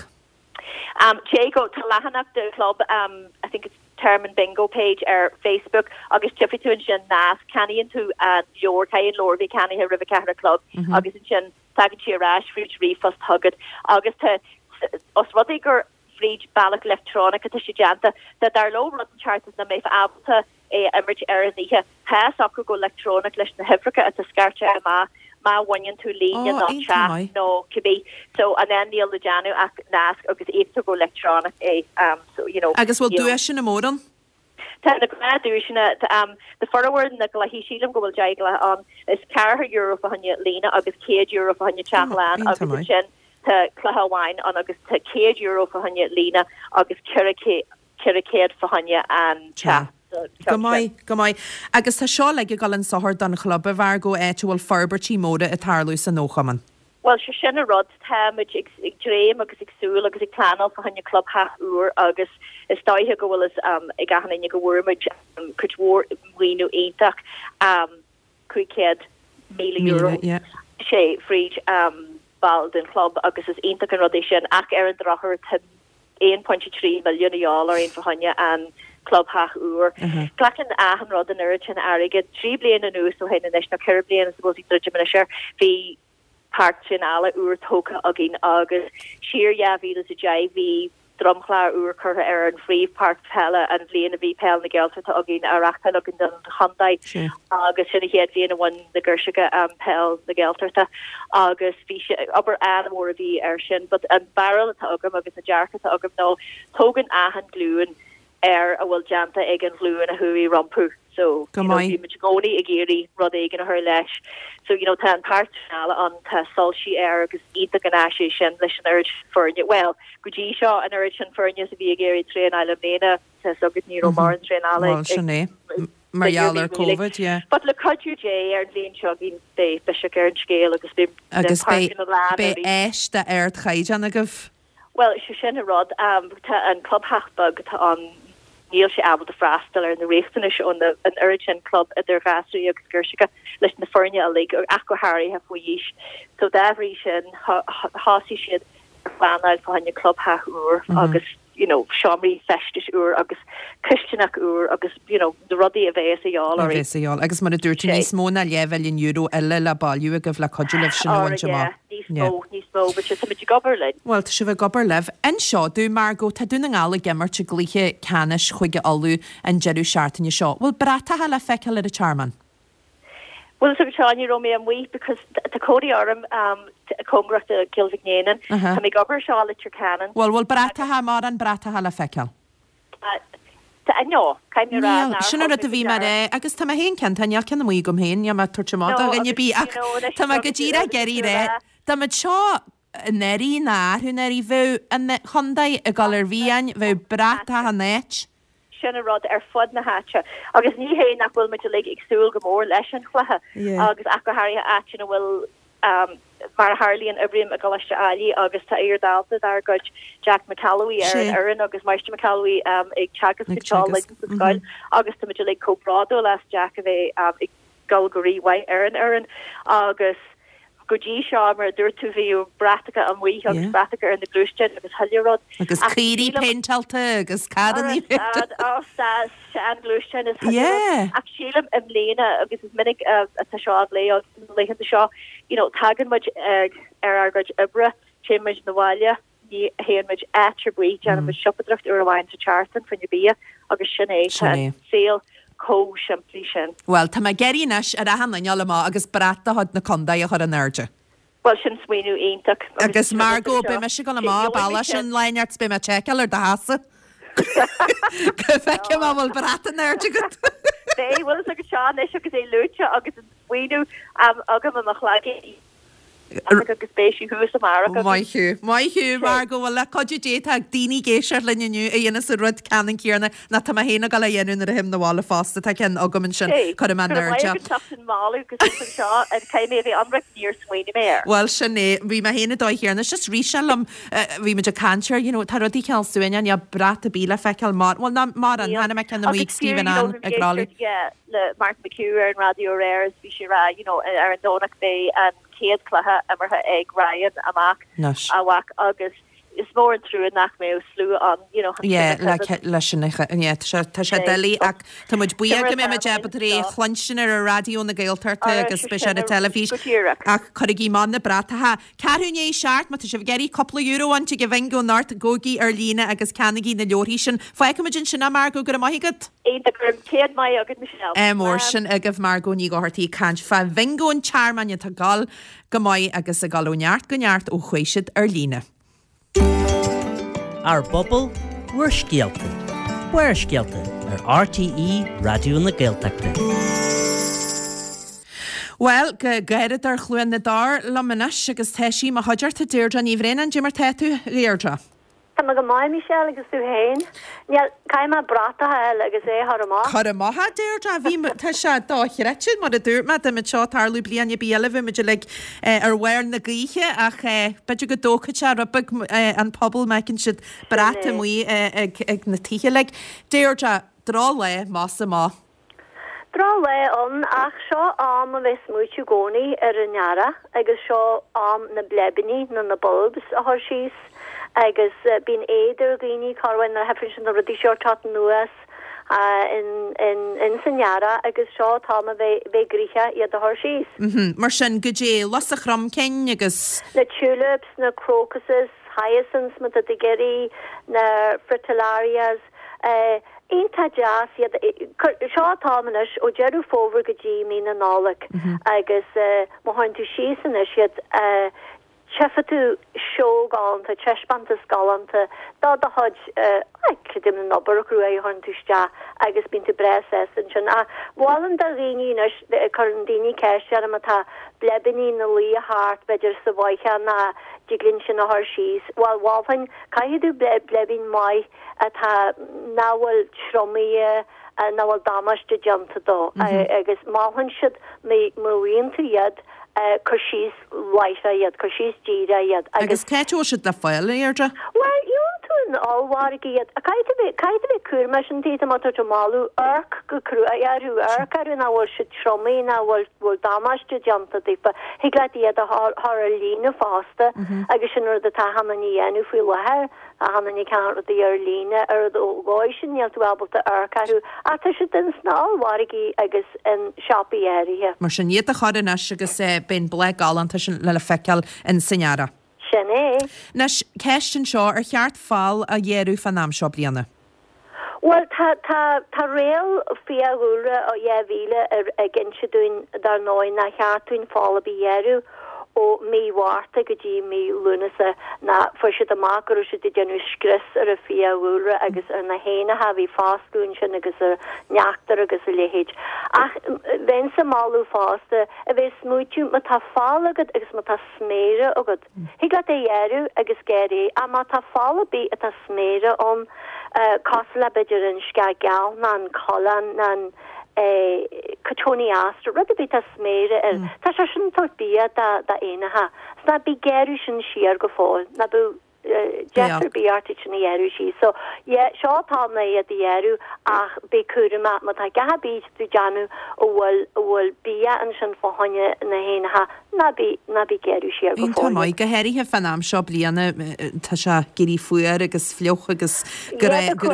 Um, Jay go to Lahanach the club. Um, I think it's term and bingo page or Facebook. August Jeffrey to and Nas Canny into uh your Kay and Lorby Canny here River Canada Club. Mm-hmm. August and Tag Cheer Rash Fruit Refust Hugged. August to us Rodiger Free Balak Electronica to Shijanta that our low run charts na me Alta a Emmerich Eriniha pass up go electronic list na Africa at the Scarcha Ma. Ma wanyan to lean oh, not chat no could be so and then Neil Lejano ask because if to go electronic eh um so you know I guess we'll do it in a modern the graduation um the further word in the Glahishilam go will jagla on is car euro for hundred Lena August cage euro for hundred Chamlan August chin to Claha wine on August to cage euro for hundred Lena August Kirike Kirike for hundred and chat. Go mai, go mai. Agus tá seo le gal an sohar don chlub a bhar go éituil farbertí móda a tarlús an nóchaman. Well, se sinna rod tam ag dream agus ag súil agus ag planal fa hanya club ha úr agus is stoithe go bhfuil is um ag gahanna go bhfuirmid um cutmór mhuiú éintach um cuicéad míle euro sé fríd um bald in club agus is éintach an rodé sin ach ar an drachar ten one point three million euro ar ein fa hanya an club ha oer. Klakken ahan rod an urchin aige tri blian an oer so hen an na Caribbean suppose minister vi park alle oer toka agin agus sheer ja vi as a J V drumklaar oer cur er an free park pelle and vlian a vi pel na gelter to agin a rachpel agin den Hyundai agus sin het vi one the Gershiga um pel the gelter ta agus vi upper an or vi ershin but an barrel to agam agus a jarka to agam no togan ahan gluin er a will janta egin flu and a hui rumpu so you know goni agiri rod egin her lesh so you know tan part on ta sulshi air agus ita ganashi shin lish an urge for it well guji shaw an urge for you to be a gary train island nena ta so good neuro mar train island Marialler COVID yeah but look how you jay er lean chugging the bishop er scale agus be agus be be esh da er chajan aguf well shin rod um ta an club hachtbug ta on Neil she able to frastal in the racenish on the an urgent club at their gastry Gershiga listen the Fernia League or Aqua Harry have we so that region hasi shid fan out for your club ha ur August you know Shamri festish ur August Christianak ur August you know the ruddy of A S A all or A S A all agus mar a dúirtí níos mó na level in euro eile le bailú a goh le coduleh sin bhaint níos níos mó but just mit goberlin well tá si bh goberleh an seo dú mar go tá dúna ngála gemar te glíthe canis chuige alú an jeú seaartain seo well brata ha le feice le a charman well so Tanya Romeo and we because the Cody Arm um Congress the Kilvignanan and me gober shaw at your cannon well well brata ha mar an brata ha le feiceal no sinna a bhí mar é agus tá hén cen taneal cin mí gom héin ja mar tuirteá gan bí Tá go ddíra geirí ré Tá seo neí ná hun er í bh an Hyundai a galir bhían bh brata ha net sinna rod ar fud na hatcha agus ní hé nach bhfuil me le agsúil go mór leis an chlathe agus a Harry atin bhfuil um mar Harley and Ibrim a galiste ali agus ta ir dalta dar go Jack McCalloway Aaron Aaron agus Meister McCalloway um ag chagas Mitchell like the skull agus ta like cobrado last Jack of a um Galgary white Aaron Aaron agus Goji Sharmer dur to view Bratica and we agus Bratica in the Glushton agus Hallierod agus Katie Pentalta agus Cadany oh stas and Glushton is yeah actually im Lena agus is minnig uh, at the Shaw lay out the Shaw you know tagging much uh, er argaj ibra chimage nawalia ni hainmage attribute and was shopdracht or wine to Charlton from your beer agus Sinead sale co completion well tá geri nas ar a hanna má agus brata had na conda a chu an urge well sin swinu eintak agus Margo be me se go má balla sin leinart be me checkal ar da hasa feice má bhfuil brata an urge go They well like a Sean they shook é lucha agus swinu um agam am achlagi agus spéisi hús America. Maiú Maiú mar go bhfuil le codú dé ag daoine géisiir leniu a dhéana sa rud canan cíarna na tá héna gal dhéanú ar a him na bhála fásta tá cin agamann sin chu man nerde. Máú gus seo a caiimé bhí anra níor smuoine mé. Well sinné bhí me héna dóhéarna just rí sem bhí me de cantir, tá rudí ceúine a brat a bíle feiceil mar bhil ná mar an hena me cin mí Stephen an agrála. Le Mark McCure an Radio Rares bhí si ra ar an dónach bé an céad cluthe amartha ag Ryan amach ahhaach agus is mór an trú nach mé slú an le sinna tá sé delí ach tá muid buí go mé me jeb ré chluinsin ar a radio na Gaeltarta agus spe a televís ach chuigí man na bratathe. Ceúné seart má se geirí coppla euroán te go bhaingú nát gógaí ar lína agus cannaí na leorí sin foiid sin sinna mar go gur maigad? céad mai agad Michelle. É mór sin agah mar go ní gohartaí cant fe bhaingún charmanne tá gal go maiid agus a galúneart goneart ó chuisiid ar lína. Ar bobbal, weir scialta. Weir scialta ar R T E Radio na Gaeltachta. Well, go gaiad ar chluin na dar lamanis agus teisí má haidir tá deirdre ní bhréin an Jimmar teú réirdre. Tá go mai Michelle agus tú hain. Níl caiimma bratathe agus é Harama. Haramaha deirdre bhí tá se dáchireid mar a dúrma de mit seo tarlú blian bíalah me le ar bhhair na gríe ach beidir go dócha se rubig an pobl mecinn siad brata muí ag na tíe le. Deirdre drá le más má. Drá le an ach seo am a bheits múitiú gcónaí ar an neara agus seo am na blebanní na na bulbs a thir síos. agus uh, bín éidir gíní carhain na hefrin sin na rudí seo tá nuas uh, in, in, in Sanjara agus seo tá a bheith grícha iad a thir síos. Mm-hmm. Mar sin go dé las a chram cén agus... Na tulips, na crocuses, hyacinths, ma de geri, na fritillarias, uh, Einta jazz iad seo támanis ó jeú fóver go dí mí na nálaach agus uh, má hain tú sísan is iad uh, Chefatú seo galanta, chespanta galanta, dá a hod dim na nobar grú é hon túiste agus bín tú breses an sin. A bhálan da rií chundíní ceisiar am tá blebaní na lí a hart beidir sa bhaithe na diglinn sin na thir síos. Bháil bháhain caiadú blebín mai a tá náhfuil sromí a náhfuil damáiste janta dó. agus máhann siad mé móíon tú iad Uh, Cosís leifa iad, cosís díra iad. Agus céitú siad le fáil éirdre? Well, yún tún áhharigi iad. A caiite bheith cúrma sin títa má tuairte málu arc go crú a iarú arc ar na bhfuil siad sromí na bhfuil damáiste janta dípa. Hig le iad a thar a lína fásta agus sin rud a tá hana ní enú fú lethe a hana ní can rud a ar lína ar ógáid sin níl tú ábalta arc arú. A tá siad den sná áhharigi agus in siapaí éirithe. Mar sin iad a chodan agus é ben ble galanta sin le feiceal in Sanjara. Sin é. Nes ceistin seo ar cheart fáil a dhéirú fan am seo bliana. Well, tá tá tá réal fiúra ó dhéhíle ar a ginse dún dar nóin na cheartún fála bí dhéirú ó míhharta go dtí mí lunasa na fu si amachú si de genú scris ar a fiúra agus ar na héine ha bhí fástún sin agus ar neachtar agus a lehéid. Ach ben sa máú fásta a bheith smúitiú má tá fála agad agus má tá sméire agad. Hí le é dhéirú agus géirí a má tá fála bí a tá sméire ón cos le beidir an sca gal na an cholan na an Catoni astra rud a bit a sméire er tá se sin tortilla da da éanaha sna bí geirú sin siar go fáil na bu Jeffrey bí arti sin éú sí so yeah seo tá na iad éú ach be cuama mat tá ga bí tú janu ó bhfuil bhfuil bí an sin fáhanne na héanaha na bí na bí geirú siar go fáil. Tá go heirithe fan am seo bliana tá se gurí fuair agus fleoch agus go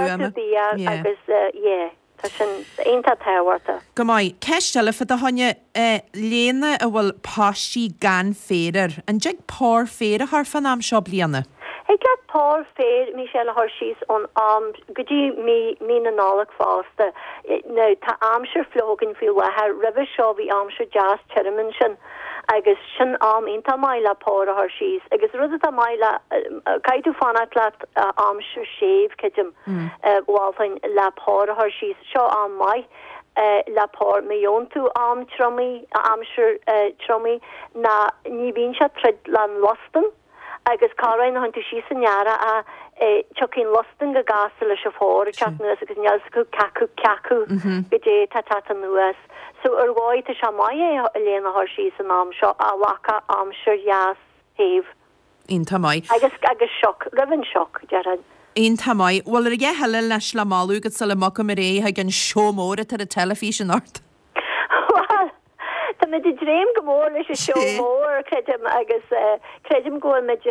agus yeah. Einta táhharta. Go maiid ceistele fa a tháine léana a bhfuil páistí gan féidir an deag pár féir a th fan am seo bliana. Eg le pár féir mí se le thsís an am godí mí mí na nálaach fásta nó tá amsir flógan fiú lethe rih seo bhí amsir jazz chairman sin agus sin am inta maila pár a thsís agus rud a maila caiú fanna leat amsir séh ceidim bháilfain le pár a thsís seo am mai lepá méon tú am tromi amsir tromi na ní vín se trid lan Loston agus Caroline han tú sí sanara a chokin Loston go gas le se fór chat nu agus nealsku cacu cacu gedé tatata nuas so er goi te se mai e lena har sí san am seo a waka amsir jas hef in tamai agus agus shock riven shock Jared in tamai well er ge helle leis la malú go sal mo mar ré ha gan showmóre tar a television art well Tá mid de dream gomór leis a showmór credim agus credim go mid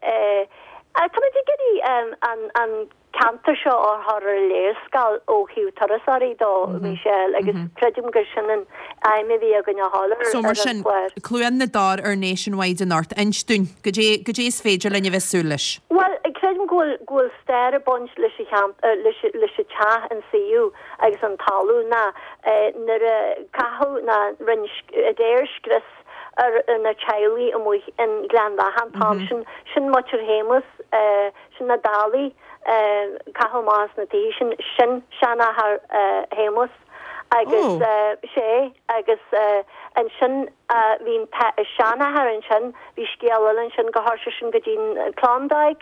Tá mid gedi an an cantar seo or har léirskal ó hiú tarsarí dó Michelle agus credim gur sin an aimime bhí a gona hallar so mar sin clúan na dar ar nationwide an art einstún go dé féidir lenne bheitsúlis well credim goil goil stair bunch leis leis cha an siú agus an talú na nar cahu na rin déirskris ar na chaili a mu in Glenda han sin sin mucher hémas sin na dali cahu más na tí sin sin sena haar hémas agus sé agus an sin hín sena haar an sin hí skeallan sin go har sin go dín Klondike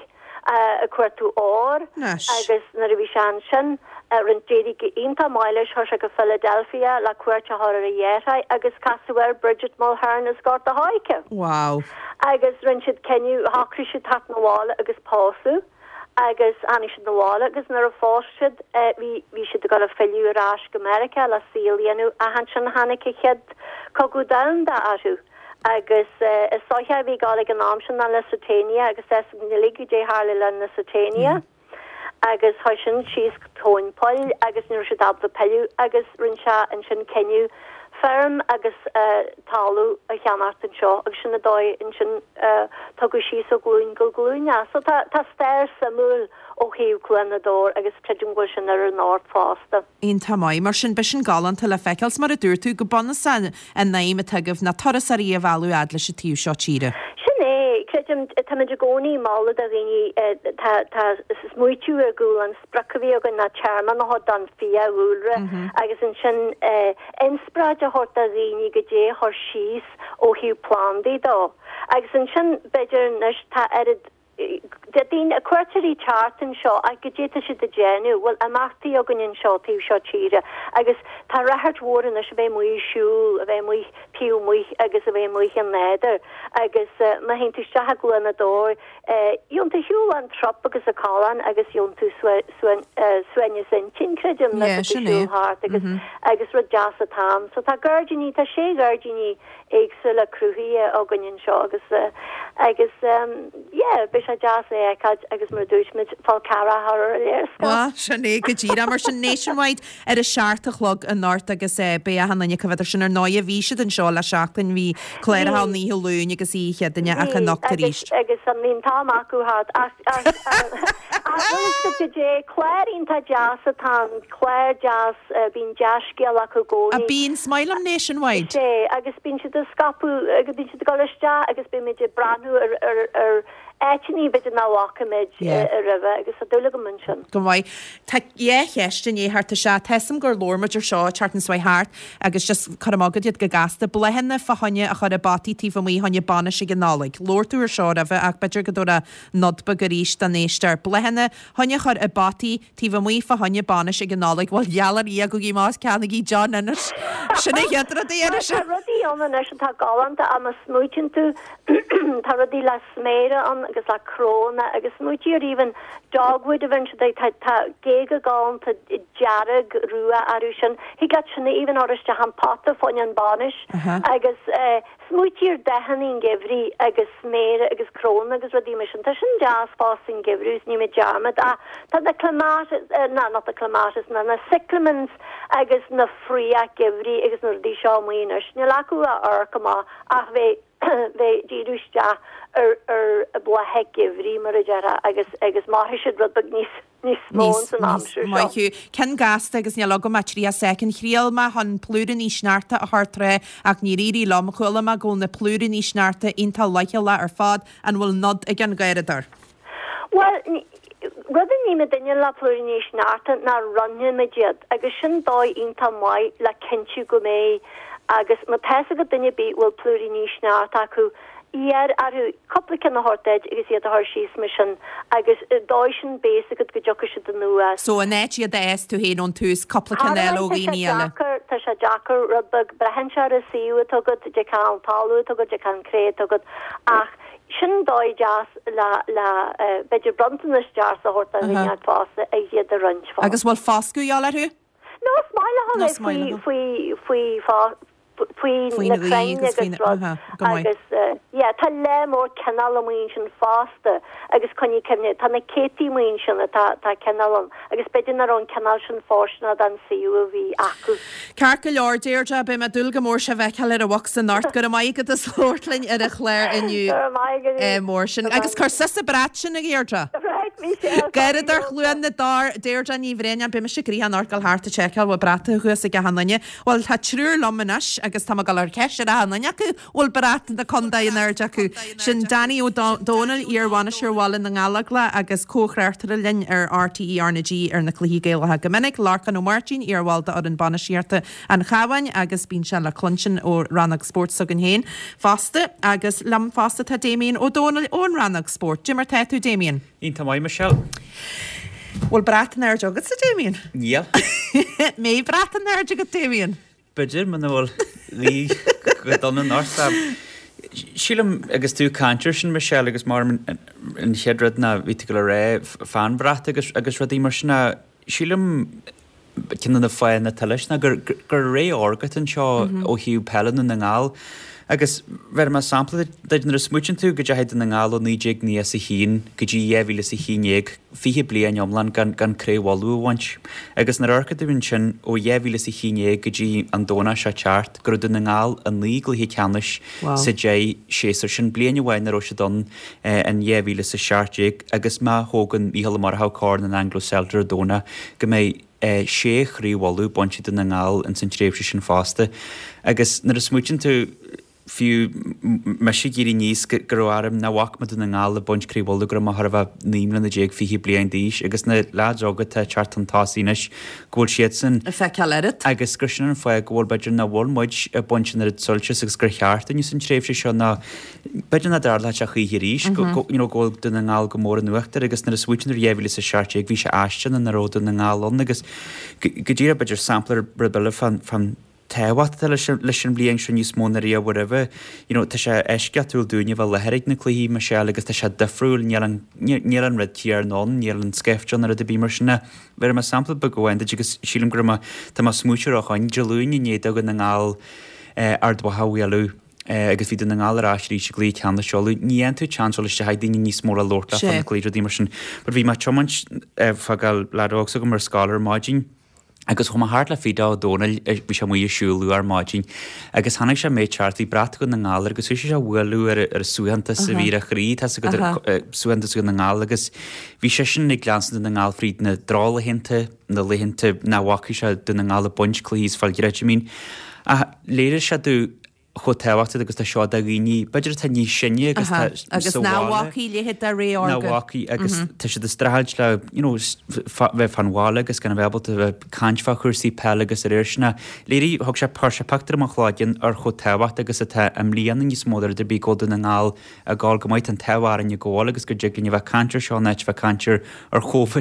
a cuairtú áir agus na bhí sean sin rin dédig inta mailes har se go Philadelphia la cuairte har a dhéra agus casúir Bridget Mulhern is gart a haike. Wow. Agus rin siid ceniu hacri si tat naháile agus pású agus anis si naháile agus nar a fásid hí si go a filiú rás America la sílianú a han sin hannig chéad cogu da aú. agus is soithe bhí gála an amsin na Lusitania agus es na ligu dé hála le na Lusitania agus ha sin síos tóinpáil agus nu se dabla peú agus rinse an sin ceniu ferm agus talú a cheanart an seo agus sin na dóid in sin tugu síos ó glúin go glúine so tá stair samúl ó hiú clunador agus treidir sin ar an áir fásta. Ein tamáid mar sin be sin galanta le feiceils mar a dúirtú go banna san an naim a tugah na torasarí a bhú adla se tíú seo tíre. Sin é credim tamidir gcónaí mála a rií tá smuitiú a gúil an spracahí a gan na chairman a hod an fia úlre agus in sin inspráid a hort a rií go dé thir síos ó hiú plandaí dó. Agus in sin beidir nes tá erid de dín a cuairtarí chartan seo a go déta si de génu well a martaí agan in seo tíú seo tíre agus tá rahart hórin a se bheith muí siúl a bheith muí piú muí agus a bheith muí an néidir agus ma hen tú sethe go an a dóir Iúnta hiú an trop agus a cálan agus iúntú suenne sin tin credim le siúlhart agus agus ru jazz a tam so tá gurdiní tá sé gurdiní éagsú le cruúhí agan in seo agus agus yeah be jazz é agus mar dúismid fá cara har léir sinné go ddíra mar sin nationwide ar a seaartachlog an náirt agus é be a hanna go bheidir sin ar náid a bhíisiid an seo le seachtain hí chléir há níí lún agus íche duine a chu nachtaríist. Agus an lín tám acu hat go dé chléirínta jazz a tan chléir jazz bín jazzcéal acu gcóí. A bín smilam nationwide? sé agus bín si a scapú agus bín si goiste agus bí méidir brandú ar Etní bit na wakamid a rive agus a dula go mun sin. Go bhaid tá éheistin é hartta se team gur lormaidir seo chartan swahart agus just chumágad iad go gasta blehanna fahanne a chur a batí tí mí hanne banna sig gnálaigh. Lortúr seo a bheith ag beidir go dúra nodba go ríist an éisteir. Blehanna hanne chur a batí tí mí fahanne banna sig gnálaigh bhil gealar í a go í más ceanna í John Innes. Sinna cheadra dhéana se. Rudí an is tá galanta am a smútin tú tá rudí le sméire an agus le crona agus mutíir even dogwood eventually tá géga gáin tá jarreg ruúa aú sin hi gat sinna even oriste han pata fáin an banis agus smuitiir dehanin gevri agus smére agus crona agus rodí mission tá sin jazz fásin gevrús ní me jarmad a tá na climatis na not the climatis na na cyclamens agus na fria gevri agus na dí seo muoine ne lacu a orcama ach bheit bheit díúiste ar ar a blathe gihrí mar a deara agus agus maithe siad rud níos níos mó san amsú seo. Cen gasta agus ne go matrí a secin chríal ma han plúrin í snearta a hartre ach ní rií lom chuile a go na plúrin í snearta intal leiche le ar fad an bhfuil nod a gan gaiiridar. Well rudden ní me dunne la plurination art na runne me jed agus sin dói inta mai le kenú go mé agus ma te go dunne be will plurination art acu iar aru couple na horted agus iad a Hershey's mission agus dáisian basic go joku se den nu. So a net iad es tú hé on tús couple canelo íile. Tá se Jackar rubug brehen se a siú tugad de can talú tugad de can cré tugad ach sin dói jazz la la beidir brontanas jazz a horta viad fása a iad a runch fá. Agus bhil fáscu eall arú? No smaile ha fui fui fui fá Fuoin na craine agus rud agus tá le mór cenal muon sin fásta agus chuní cenne tá na cétí muon sin tá cenalm agus beidir ar an cenal sin fórsna an siú a bhí acu. Car go leor déirde be me dulga mór se bheitcha ar a bhachsa nát go maigad a slóirlainn ar a chléir inniu mór sin agus chu sa brat sin a ggéirde. Geirid ar chluúan na dar déirde ní bhréine be me se grí an orgal háart a teáil bh brata chuas a gahananne bhil tá trúr lomanas agus tá gal ar ceis a hanna acu bhil baratan de condaon air acu sin Danny ó Donal arhhaine seirháin na ngalagla agus cóchreirtar linn ar R T E Arnagí ar na cluí géalathe gomininic Larcan ó Martin arhhailta ar an banna siarta an chahain agus bín se le clunsin ó Ranach Sport sugan héin fásta agus lam fásta tá Damien ó Donal ón Ranach Sport. Jimar teú Damien. Ínta mai Michelle. Bhil bratan air agad sa Damien? Yeah. Mé bratan air agad Damien? Beidir man bhfuil lí go donna násta. Sílam agus tú cantir sin Michelle agus mar in cheadrad na víte go ré fan brat agus agus rudí mar sinna sílam cinna na fáin na talisna gur gur ré orgat an seo ó hiú pelan na ngáil agus ver ma sampla dat na smúin tú go heid na ngáil ó níé ní a hín go dtí éhíle sa híéag fihe blian omlan gan gan créhvalúhaint agus na orcha vin sin ó éhíle sa híé go dtí an dóna se teart gur du na ngáil an lígla hí ceannis sa dé séar sin blian bhhain ro se don an éhíle sa seaartéig agus má hógan íhall mar haá an Anglo-Celtar dóna go mé sé chríhvalú bonti den na ngáil an san tréifse sin fásta agus na a smúin tú fiú me sé géirí níos goráim na bhaach me na ngála buintríhil gur mar bh nímlan na déag fihí blian díis, agus na ládrógad tá chartantáíis ghil siad san feid agus gur sin an foiag ghil beidir na bhil muid a buintin ar soltas agus gur cheart a san tréifse seo na beidir na darla a chuí ríis ggóil duna ngáil go mór an nuachtar agus na swúin ar dhéhil sa seaartéag bhí se eiste na róda na ngáán agus go ddíra beidir samplar brebille fan Tehat leis sin blion sin níos mónaí a whatever, tá sé eisceúil dúine bh lehéigh na clíí me se agus tá sé defriúil níl an red tíar ná níl an sceifteán ar a bhí mar sinna bhar me sampla begóin agus sílam grama tá smútear a chuin deúine néad agan na ngáil ardhahaíú. agus bhí na ngálarráisií se glí teanna seolú, níon tú teanseil te haid daoine níos mór a lóta fan na clíidir dí mar sin, bar bhí mar chomant fagal lerógsa go mar scálar máidín. Agus chum hart le fidá Donal bhí se mu siúlú ar máidín, agus hanig sé méid chartí brat go na ngála agus sé se bhfuú ar ar suúanta sa bhí a chrí tá go suúanta go na ngála agus bhí sé sin ag glansan na ngáil fríd na drála hinnta na lehinnta náhaci se duna ngála buint clíos fáilgéid mín a léidir se dú chu tehaachta agus tá seo a rií, beidir tá ní sinne agus agus náhaí léhead a ré náhaí agus tá sé de straid le bheith fanhála agus gan bhebalta bheith caiintfa chuirsaí pe agus a réirsna. Léirí thug sé páirse pactar a chláidin ar chu tehacht agus a am líana níos módar de bí goda na ngáil a gáil go maiid an tehhar in gáil agus go dgin bheith cantir seo neit bheith cantir ar chofa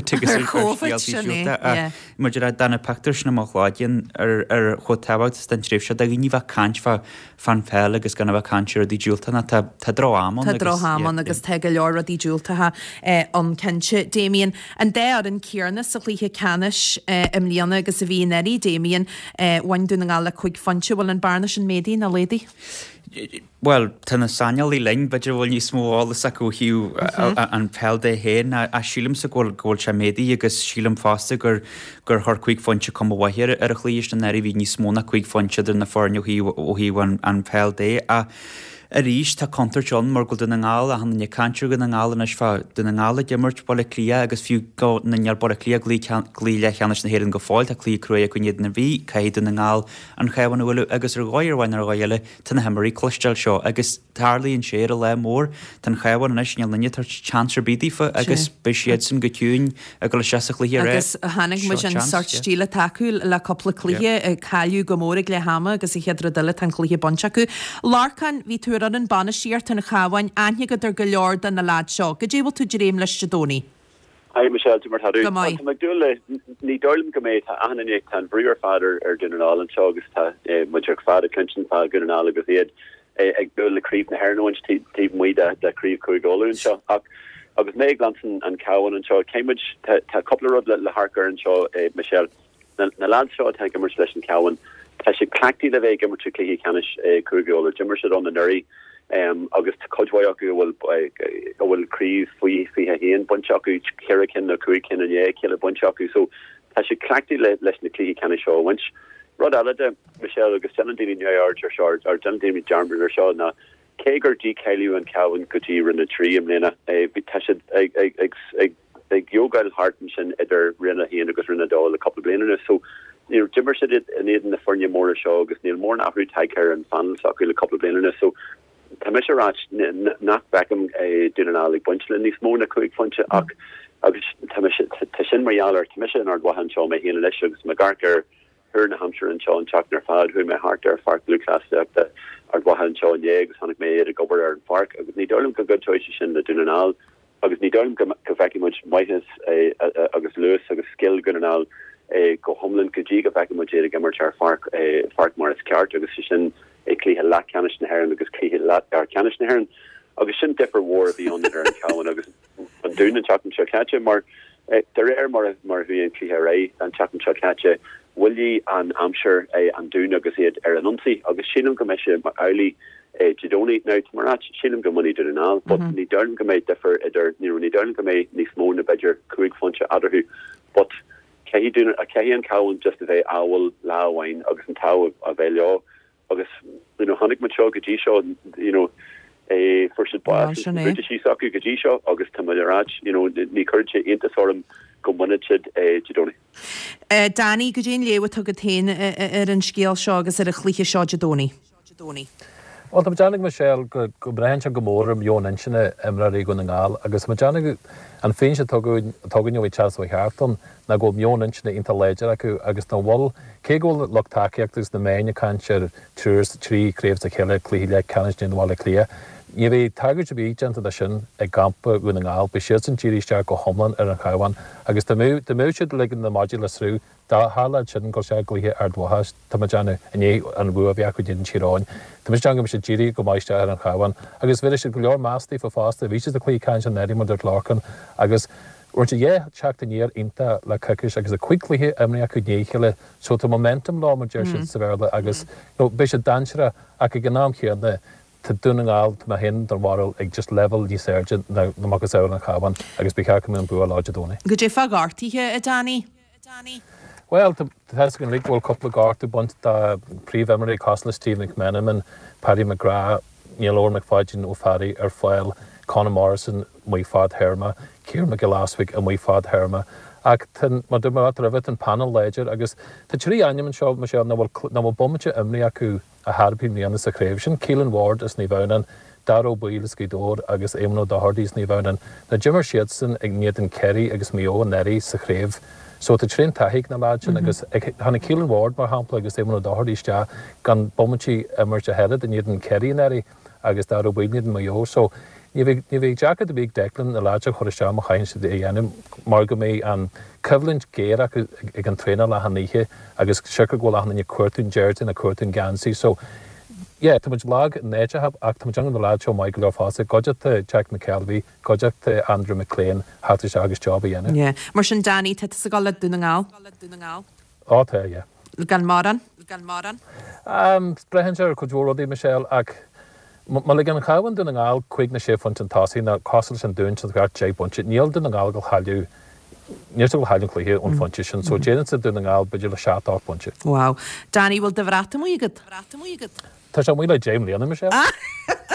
agus muidir a dana pactar sinna má chláidin ar chu tehacht den tréifse a gní bheith caiintfa fan fel agus gan bh cantir a dí dúiltainna tá drámán. Tá drámán agus te go leor a dí dúiltathe an cinse Damien. An dé ar an cearna sa chlíthe canis im líana agus a bhí neirí Damien bhain dúna gála chuig fanse bhfuil an barna sin médaí na lédaí? Well, tanna sanneal í lein beidir bhfuil ní smóálas acu hiú an fel de héin a sílam sa ghil ghil se médaí agus sílam fásta gur gur th chuig fonte cum bhhair ar a chlíiste na bhí ní smóna chuig fonte idir na fáneú ó híú an fel dé a A rís tá contar John mar go duna ngáil a hanna canú gan ngála na fá duna ngála gimmert bolla clia agus fiú go naar bolla clia glí le cheanna na héann go fáil a clí cruúa chu iad na bhí caiid duna ngáil an cheann bhfuil agus ar gáirhhain ar gáile tanna hairí cloisteil seo agus tarlaíonn séar a le mór tan cheann na sinal nanne tar chancer bítífa agus be siad san go túún a go le seach lí agus hanig mu an sort stíle takeúil le coppla clíthe caiú go móra le hama agus i cheadra duile tan clíthe bonseacu. Larcan ví tú an banna síart an chahain aine go ar go leor den na lád seo. Go débal tú réim leis Dóní? Hi Michelle mar dúle ní dóm go méid ahanana tan bríar fáidir ar duál an seo agus tá mu fád clintin fá gunná agus iad ag bu leríb na hairnoin tí muide deríb chuigóún seo ach agus mé glansan an cawan an seo Cambridge tá couple rud le le Harker an seo Michelle na land seo te immer leis an cawan tá sé clactí le bheith immer clihí canis chuigóir Jimmer se an na nuí Um, agus coachway acu bhfuil bhfuil críomh faoi fi a héon bunch acu ceiricin na cuaicin a dhé cile bunch acu so tá sé clactí le leis na clí cena seo winch rud eile Michelle agus seventeen yard ar seo ar seventeen jarmber ar seo na cégur dí ceiliú an cawan gotí rinne trí am léna bhí tá sé ag ag ag ag yogail hartan sin idir rinne héana agus rinne dá a couple blianana so níor Jimmer si in éan na forne mór seo agus níl mór afrú taiceir an fan acu a couple blianana so Tá nach Beckham dunalig bunle ní smó na cuaig funse ach agus sin marialar mission ar wahan seo me héana leis agus me garcar hur na Hampshire an seo an Chucknar fad hu me hart ar fark blue class de ar wahan seo an agus hannig mé a gobar ar an fark agus ní dolum go good choice sin na dunanal agus ní dolum go feki much whitehes agus Lewis agus skill gunanal go homlin goji go feki much a gimmer ar fark fark Morris Cart agus sin e clí la canis na herrin agus clí la ar canis na herrin agus sin differ war bhí an ar an cawan agus an dún an chatan chocache mar der er mar mar bhí an clí ré an chatan chocache willi an Hampshire an dún agus iad ar an umsi agus sinum go me se mar early Jidoni now mar sinum go money dun an but ní darn go méid differ idir ní ní darn go méid ní smó na beidir cuaig funse adarhu but ce dún a ce an cawan just a bheith awal láhain agus an tau a bheith agus you know hannig macho gaji show you know a first boss British soccer gaji show agus tamaraj you know ni courage into sorum go managed eh Jidoni eh Danny gajin lewa tugad tain ar an scéal seo agus ar a chluiche seo Jidoni Jidoni Well, tá Janig Michelle go go brehan go mór am Jón insinna imra go na ngáil agus ma Janig an féin se tugann jo Charles Harton na go Jón insinna inta léidir acu agus na bhil cé go le takeíachtas na méine canir trús trí créibh a chéile clí le canis den bhile clia. Ní bhí tagart a bhí genta sin ag gampa go na ngáil, be siad an tíiriiste go homlan ar an chahain agus de mú siad le na module srú Tá hála sin go sé gluthe ar dwahas tá Jana iné an bhu a bheacu din tíráin. Tá mis angam sé ddíri go maiiste ar an chahain agus bheidir si go leor mástíí fa fásta ví a chuí can an neidir mar lácan agus orte dhé teachta níir inta le cacus agus a cuiicluthe imrí acu déchiile so tá momentum lá mar deir sin sa bhile agus be sé dansere a go gnáam chéadna Tá dúnaáil má hen don maril ag just level dí surgeon na magus an chahain agus be cha an bu láide dóna. Go dé fá gartíthe a Danny? Danny? Well, the has been legal couple of guard to bunt the pre-memory costless Steve McMenamin and Paddy McGrath, Neil Orr McFadgen O'Farry, or Foyle, Conor Morrison, my fad Herma, Kieran McGillaswick, and my fad Herma. Acton, Madame Rivet and panel ledger, I guess the three annual show, Michelle, now will bomb it Emily Aku, a harpy me on the secretion, Keelan Ward is Nivonan, Darrow Boyle is Gidor, I guess Emno the Hardy's Nivonan, the Jimmer Shedson, Ignitan Kerry, I guess Mio, Neri, Secreve. So the train tahig na lad agus hanna Keelan Ward mar hapla agus éman dáhardíiste gan bommatí emerge ahead and nían Kerry neri agus dar bhíad mayo so ní bhíh jacket a big Declan na lad choiriste mo chain si é dhéanam mar go mé an cyflint géir ag an tréna le haníthe agus sicar go lechna cuairtún Jerton a cuairtún Gansey so yeah, tá much lag nature have ach tá jungle lad show Michael Fawcett gojat Jack McKelvey gojat Andrew McLean hat is agus job again yeah mar sin Danny te sa galad dunangal dunangal oh tá yeah gan maran gan maran um brehenjar could you already Michelle ach mal gan chawan dunangal quick na chef font tasi na castle and dun to got Jay bunch Neil dunangal go halu Níor go háidir chluithe ón function, so déanaan sa dunangáil beidir le seaach bunte. Wow. Danny bhfuil de bhráta muigad. Bhráta muigad. Tá sé mí le James Leanna Michelle.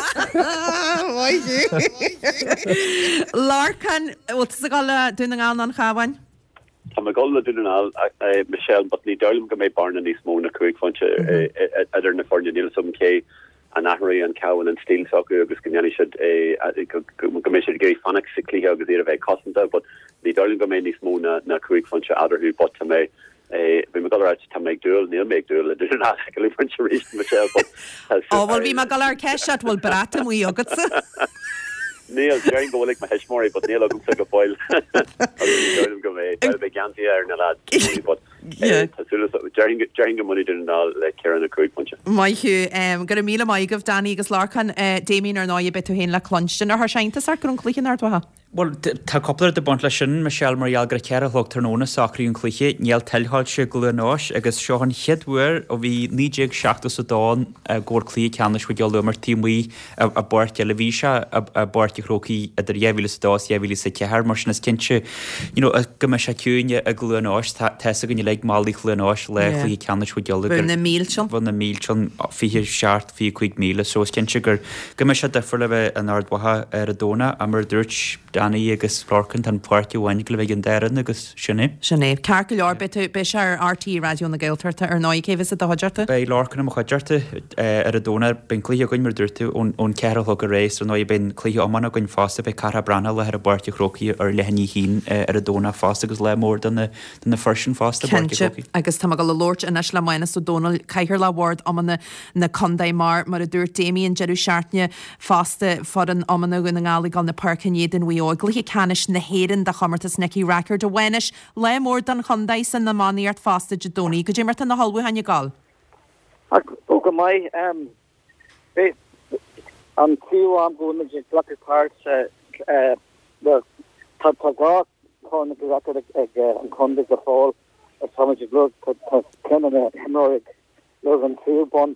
Lárcan bhil sa gála dúna gáin an chahain? Tá me gola dúna Michelle, but ní dám go méid barna níos mó na cuaig fonte idir na forne níl sum cé an ahraí an cowan an steel socu agus gannne si go mé géirí fanach sa clí agus ar a bheith cosanta, but ní dám go méid níos mó na na cuaig fonte adarú bot tá mé vi me go tá méid dúil níl méid dúil idir ná go fonte rí Michelle. Ó bhil bhí me gal ar ceisiat bhfuil brata mí agad sa. Neil Jane go like my Heshmori, but Neil looks like a foil. Go away. I'll be ganty there and a lad. But yeah, Jane Jane go money didn't all like Karen a quick punch. My hu um got a meal maig of Danny agus Larkan uh Damien or noia bit to hen la clunchin or her shine to sark on clicking ar twa. Well, tá copplar de bont lei sin Michelle Marial gra cear a thugtar nóna sacríún chluiche, níl tilháil se glúnáis agus seo an cheadhuiir ó bhí níéag seachtas a dáin ggóir clí ceannis go geall mar tímí a bort le bhí se a borti chrócaí idir dhéhhíle dás dhéhhíle sa cear mar sin cinse go me se ciúine a glúnáis te gon le málaí chlunáis le chlí ceannis go geall na mílson bhna mílson fi seart fi chuig míle so cinse gur go me se defur le bheith an ardhatha ar a dóna a mar dúirt Danny agus Florcan tan puirte bhain go bheith an dean agus sinné. Sinné, Car go leor bit be se ar R T radio na Gailtarta ar náid céhs a dohajarta? Bei Lorcan am chujarta ar a dóna ben clí goin mar dúirtu ón cearach a rééis ar nó ben clí ammanna goin fásta bheith cara brana le ar a borte chrócaí ar lehanní hín ar a dóna fásta agus le mór den na firsin fásta borte agus tá go le Lord in eis le maina so Donal caiir le ward ammanna na condaid mar mar a dúir Damien Jeru Seartne fásta for an ammanna gon ngála gal na parcanéad in bhí gluthe canis na héan de chamartas Nicky Racker de wenis le mór dan chundaid san na maníart fásta de dóní go dé mar na hallfu haine gal. Ó go mai an tíú am go na Black Park tá gá chuna go ag an chunda a fáil a sama gló cean na hemorrhag le an tíú bon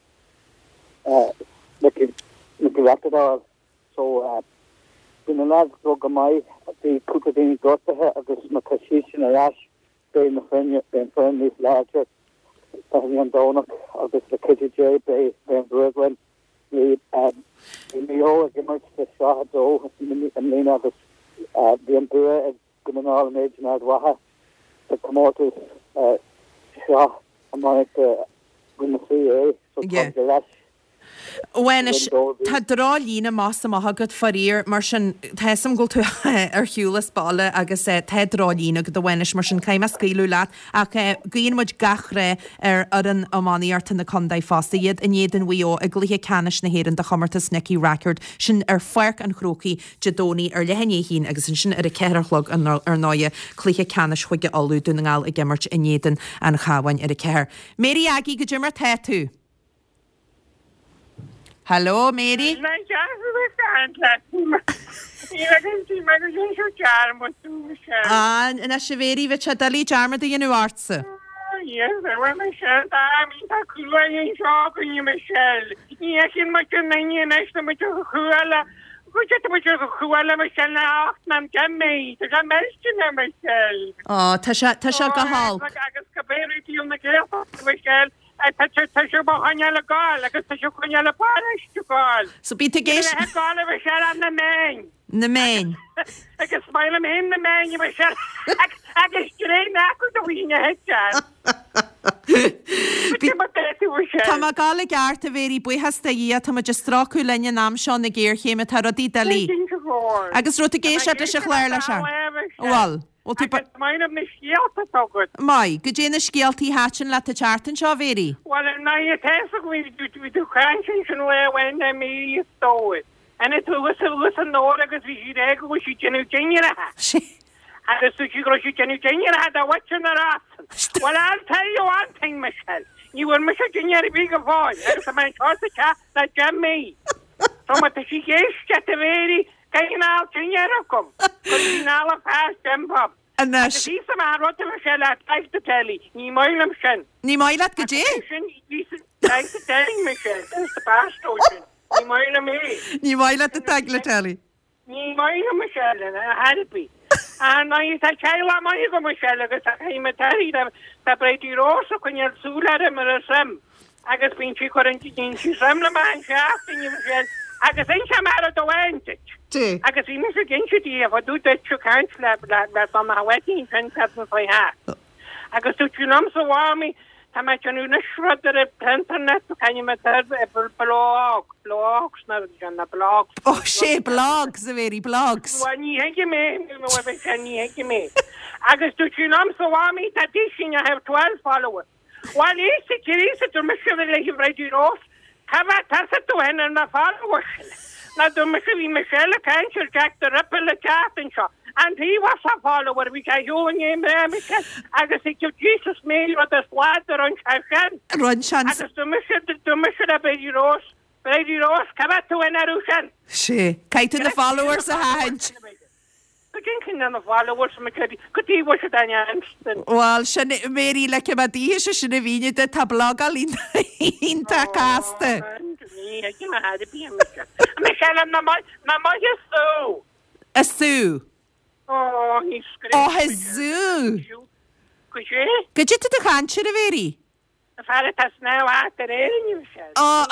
na go so in an ad go go mai the cúpladín gottathe agus na cosisisin a ras bé na fenne ben fennis láger tá an dónach agus na K J bé ben Brooklyn ní ní ó a gimmert de sádó an léna agus the an bua ag gomanál méid an adwaha the commortus seo a mai gunna C A so the ras Wenis tá drá lína más amthgad farír mar sin theam go tú ar hiúlas balle agus té drá lína go do bhainis mar sin caiim a scíú leat ach gíonmuid gachre ar ar an ammáíart na condaid fásta iad in éan bhío a gluthe canis na héan de chamartas Nicky Rackard sin ar foiirc an chrócaí dedóní ar lehanné hín agus sin ar a ceirlog ar náide chluthe canis chuige alú dúnaáil i gimmart in éan an chahain ar a ceir. Mary Aggie go dúmar the tú. Hello, Mary. Ah, na se véri vi dalí jarmar de gennu artse. Yes, Michelle, I mean, ta kulwa yin shock in Michelle. Yakin ma kun nani nesta ma kuala. Kuchet ma kuala Michelle na acht nam jamme. Ta jamestin Michelle. Oh, tasha tasha gahal. Agus kaberi ti un na Michelle. Tasha bahanya la gal, agus tasha kunya la parish to gal. So be to gesh. I gal Michelle on the main. The main. I can smile him in the main, Michelle. I can straight back with the wing head chat. Tá gála geart a bhéí buhasta í tá just straú lenne nám seo na ggéir chéime tar rodí dalí. Agus rut a géisi a se chléir lei se. Bháil. Mai, go dé na scialtaí háin le a chartan seo bhéí? Well na te du cranking san le when na mí stóid. And it was a was a nó agus bhí ré go si genú déine ha. Agus tú go si genú déine ha a watchin ar as. Well, I'll tell you one thing, Michelle. You were Michelle Junior big of boy. There's a man toss a cat that jam me. From a she gave at the very kind out Junior come. Because now a fast jump up. And the piece of man wrote to Michelle at like the telly. Ni moilum shen. Ni moilat gaje? Like the telling Michelle. That's the past ocean. Ni moilum me. Ni moilat the tagla telly. Ni moilum Michelle and I had it be. And I said, Chayla, my go Michelle, because I came at Terry, the pretty rose, when you're Sula, and a sim. I guess being she couldn't change, she's some man shaft, and you said, agus ein sem mar do weint. Agus i mis ginti a du tro kan le am ha wetin pen foi ha. Agus tu nam so wami ta me na shredder e internet kan me blog blogs na na blogs. Oh sé blogs a veri blogs. Wa ni hege me ni hege me. Agus tu nam so wami ta di I have twelve followers. Well is it is it me le radio off. Kava tasa to hen na followers. Na do me vi Michelle Cancer Jack the Ripple Captain shop. And he was a follower we can you in him agus ik Jesus me wat the water on Chashan. Run chance. Agus do me do me a baby rose. Baby rose kava to en arushan. She kite the followers a hand. Kin an followers me could could he was an Well sin Mary le ba di se sinna víine de tá bloga línta caste. Me na mai na mai so. A Sue. Oh, he's Oh, Sue. Could you? Could you to the country very? The father has now after in you said. Oh.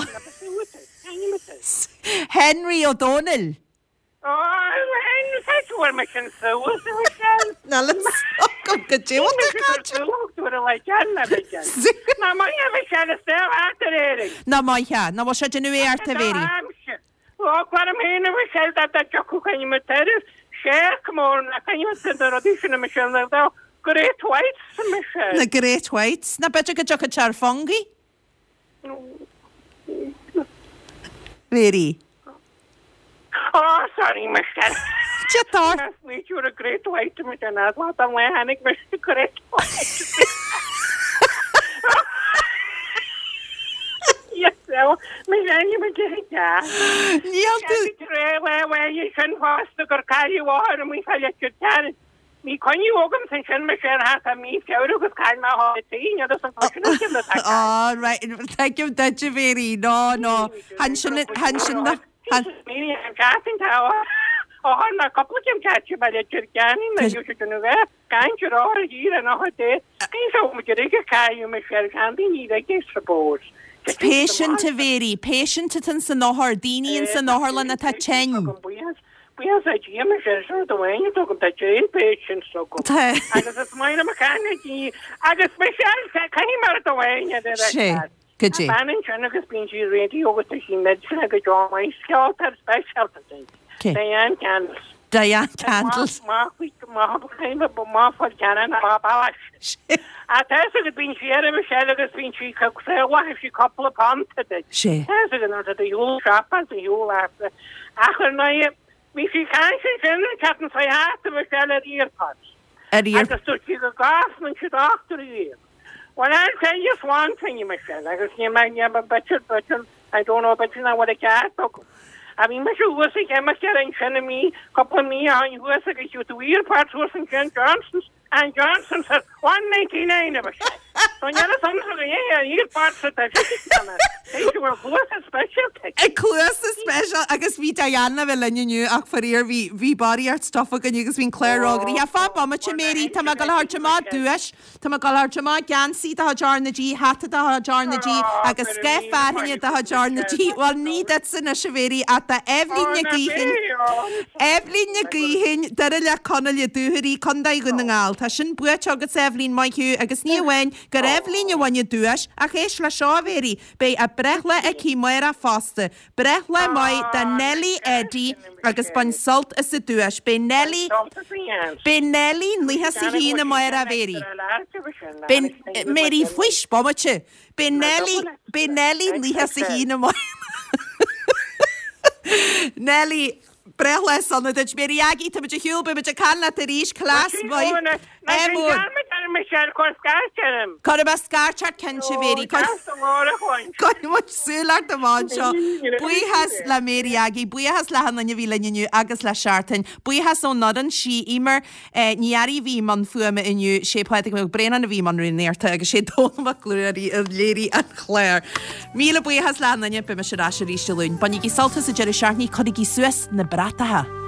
Henry O'Donnell. Oh, Henry, that's what me can so. Now let's go get you what the country. Like na mai me can now after in. Na mai ja, na was het nu weer te very. Oh, kwam heen we said that that Jocko kan je met Share, come on, I can you send the audition of Michelle now? Great Whites, Michelle. The Great Whites. Na better get a charfungi. Very. Oh, sorry, Michelle. Just thought. You were a Great White, Michelle. I thought I'm way Hannick, Mister Great White. Yes, so, Michelle, you were getting that. Yeah, where where you can pass the carry water and we fell at your carrot. Me can you walk and send Michelle has a me go to kind of hard tea. You doesn't function. All right. Thank you, thank you very. No, no. Hanshin it, Hanshin the me and casting tower. Oh, na couple of them catch you by the Turkani, and you should know that. Can't you all year and all day? So much you carry you, Michelle, can't be need, I guess, suppose. Patient to vary, patient to tin san nohar, dini and san nohar lan at a chen. We have a G M sure the way you talk about your patience so good. I just mine a mechanic. I just special came out of the way. Could you? Man in China has been radio with the medicine. I could draw my scout at special thing. Diane Candles. Diane Candles. Ma, we ma came up ma for Canada. I tell you, it's been she had a Michelle has been she could say, what if she couple of pounds today? She has it another the whole shop and the whole after. After night, we see can't see in the cat and say, I have to Michelle at earpods. At earpods. I just took you the glass and she's after the ear. Well, I'll tell you one thing, Michelle. I just hear my name, but I don't know, but you know what a cat took. I mean, Mister was a chemist and sending me, couple of me, and you was a you to ear parts was in John Johnson's, and Johnson said one ninety nine of us. So you know something, yeah, ear parts of that. They were close and special. A close and special. I guess we Diana will let you know, ach for here, we we body art stuff again. You guys been Claire Roggery. Yeah, fab, Mama Chimeri, Tamagal Harchama, Duish, Tamagal Harchama, Gansi, the Hajar Naji, Hatta the Hajar Naji, I guess Skeff Fatty, the Hajar Naji. Well, need that's in a Shaveri at the Evelyn Yagihin. Evelyn Yagihin, Darilla Connell Yaduhuri, Kondai Gunangal, Tashin, Buachogas Evelyn, my Hugh, I guess near when, got Evelyn you when you do it, a Heshla Shaveri, by a brechla a Kimera Foster, brechla my the Nelly Eddie, I guess ban salt as a duash, by Nelly, by Nelly, Lihasihina Moira Veri. Ben Mary Fish Bommache, by Nelly, by Nelly, Lihasihina Moira. Nelly, brechla on the Dutch Meriagi to be a hube, but a can at the Rish class boy. Michelle Corskar. Corba Scarchat can she very got much sooner the mancho. Bui has la Meriagi, Bui has la Hananya Villa new Agus la Sharton, Bui has on Nodden, she immer Niari V man fume in you, shape I think Brennan V man in there tag, she told McClurry of Lady and Claire. Mila Bui has la Nanya Pimisharashari Shalloon, Bunny Saltas a Jerry Sharney, Codigi Suez, Nebrataha.